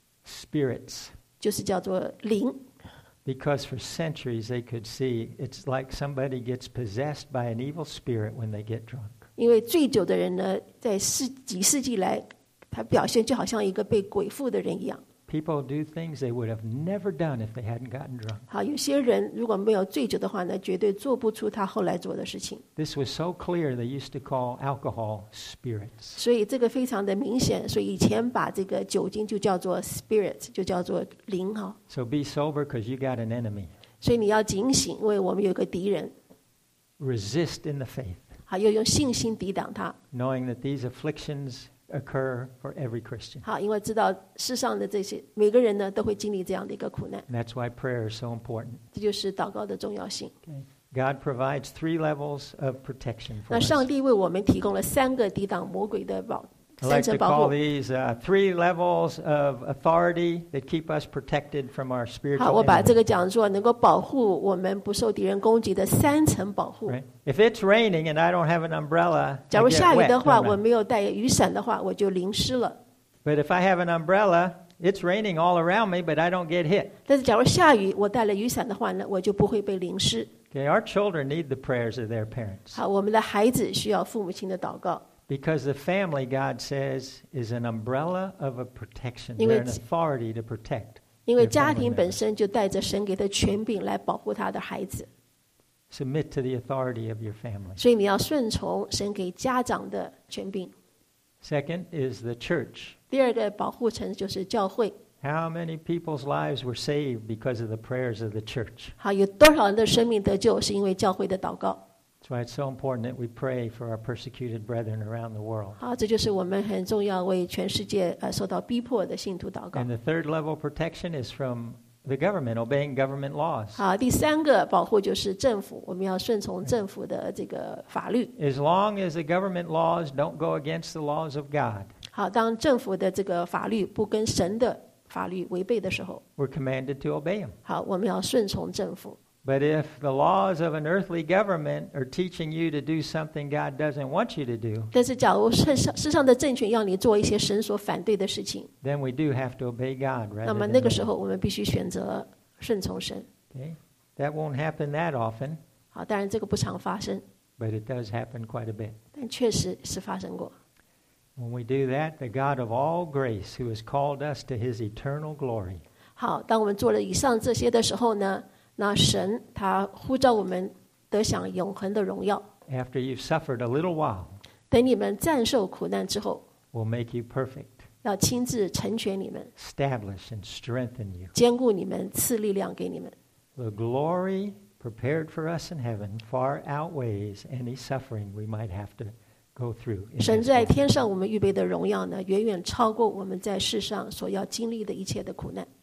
Spirits. 就是叫做灵。 Because for centuries they could see it's like somebody gets possessed by an evil spirit when they get drunk. 因为醉酒的人呢，在世几世纪来，他表现就好像一个被鬼附的人一样。 People do things they would have never done if they hadn't gotten drunk. 好，有些人如果没有醉酒的话呢，绝对做不出他后来做的事情。 This was so clear they used to call alcohol spirits. 所以这个非常的明显，所以以前把这个酒精就叫做 spirit， 就叫做灵哈。 So be sober because you got an enemy. 所以你要警醒，因为我们有个敌人， Resist in the faith, 好，要用信心抵挡他。 knowing that these afflictions occur for every Christian. 好，因为知道世上的这些每个人呢都会经历这样的一个苦难， And that's why prayer is so important. 这就是祷告的重要性。 Okay? God provides three levels of protection for 那 us. 上帝为我们提供了三个抵挡魔鬼的保 I 三 like 层 to 保 call 护。 these uh, three levels of authority that keep us protected from our 好， spiritual 我把这 enemy. 个讲作能够保护我们不受敌人攻击的三层保护。 Right? If it's raining and I don't have an umbrella, 假 I 如 get 下雨 wet, 的话， don't I? 我没有带雨伞的话，我就淋湿了。 But if I have an umbrella, it's raining all around me, but I don't get hit. 但是假如下雨，我带了雨伞的话呢，我就不会被淋湿。 Okay, our children need the prayers of their parents 好，我们的孩子需要父母亲的祷告， because the family, God says, is an umbrella of a protection. 因为- They're an authority to protect. 因为 Their 家 family 庭本 members. 身就带着神给的权柄来保护他的孩子， Submit to the authority of your family. 所以你要顺从神给家长的权柄。 Second is the church. 第二个保护层就是教会。 How many people's lives were saved because of the prayers of the church? 好，有多少人的生命得救，是因为教会的祷告。 That's why it's so important that we pray for our persecuted brethren around the world. 好，这就是我们很重要为全世界呃受到逼迫的信徒祷告 And。the third level of protection is from the government, obeying government laws. 好，第三个保护就是政府，我们要顺从政府的这个法律。 As long as the government laws don't go against the laws of God, 好，当政府的这个法律不跟神的法律违背的时候， we're commanded to obey them. 好，我们要顺从政府。 But if the laws of an earthly government are teaching you to do something God doesn't want you to do, 但是，假如世上世上的政权要你做一些神所反对的事情， then we do have to obey God 那 rather 么 than 那个时 man. 候我们必须选择顺从神。 Okay? That won't happen that often, 好，当然这个不常发生， but it does happen quite a bit. 但确实是发生过。 When we do that, the God of all grace, who has called us to his eternal glory, 好，当我们做了以上这些的时候呢，那神他呼召我们得享永恒的荣耀。 after you've suffered a little while, 等你们战胜苦难之后， will make you perfect, 要亲自成全你们， establish and strengthen you. 坚固你们，赐力量给你们。 The glory prepared for us in heaven far outweighs any suffering we might have to go through. in 神 this 在 world. 天上我们预备的荣耀呢，远远超过我们在世上所要经历的一切的苦难。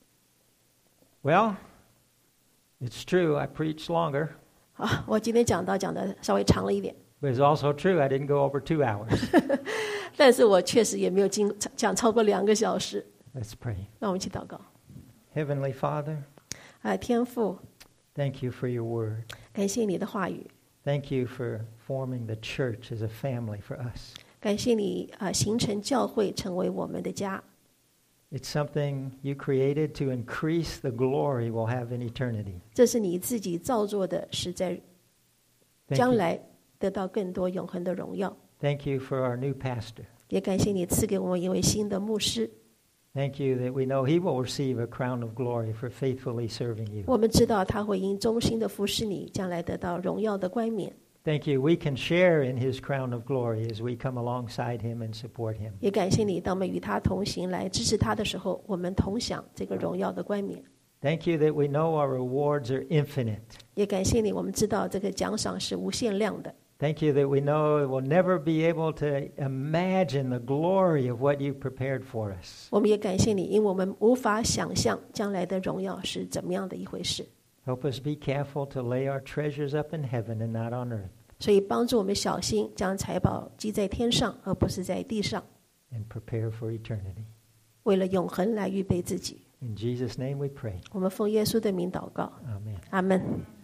Well, it's true, I preached longer, 好，我今天讲到讲的稍微长了一点， but it's also true I didn't go over two hours. 但是我确实也没有经讲超过两个小时。 Let's pray. 让我们一起祷告。 Heavenly Father, 啊，天父， thank you for your word. 感谢你的话语， Thank you for forming the church as a family for us. 感谢你啊，形成教会成为我们的家。 It's something you created to increase the glory we'll have in eternity. 这是你自己造作的，是在 Thank 将 you, 来得到更多永恒的荣耀。 thank you for our new pastor. 也感谢你赐给我们一位新的牧师。 Thank you that we know he will receive a crown of glory for faithfully serving you. 我们知道他会因忠心的服侍你，将来得到荣耀的冠冕。 Thank you. We can share in his crown of glory as we come alongside him and support him. 也感谢你，当我们与他同行来支持他的时候，我们同享这个荣耀的冠冕。 Thank you that we know our rewards are infinite. 也感谢你，我们知道这个奖赏是无限量的。 Thank you that we know we'll never be able to imagine the glory of what you prepared for us. 我们也感谢你，因为我们无法想象将来的荣耀是怎么样的一回事。 Help us be careful to lay our treasures up in heaven and not on earth. 所以帮助我们小心将财宝积在天上，而不是在地上。 And prepare for eternity. 为了永恒来预备自己。 In Jesus' name we pray. 我们奉耶稣的名祷告。 Amen. 阿们。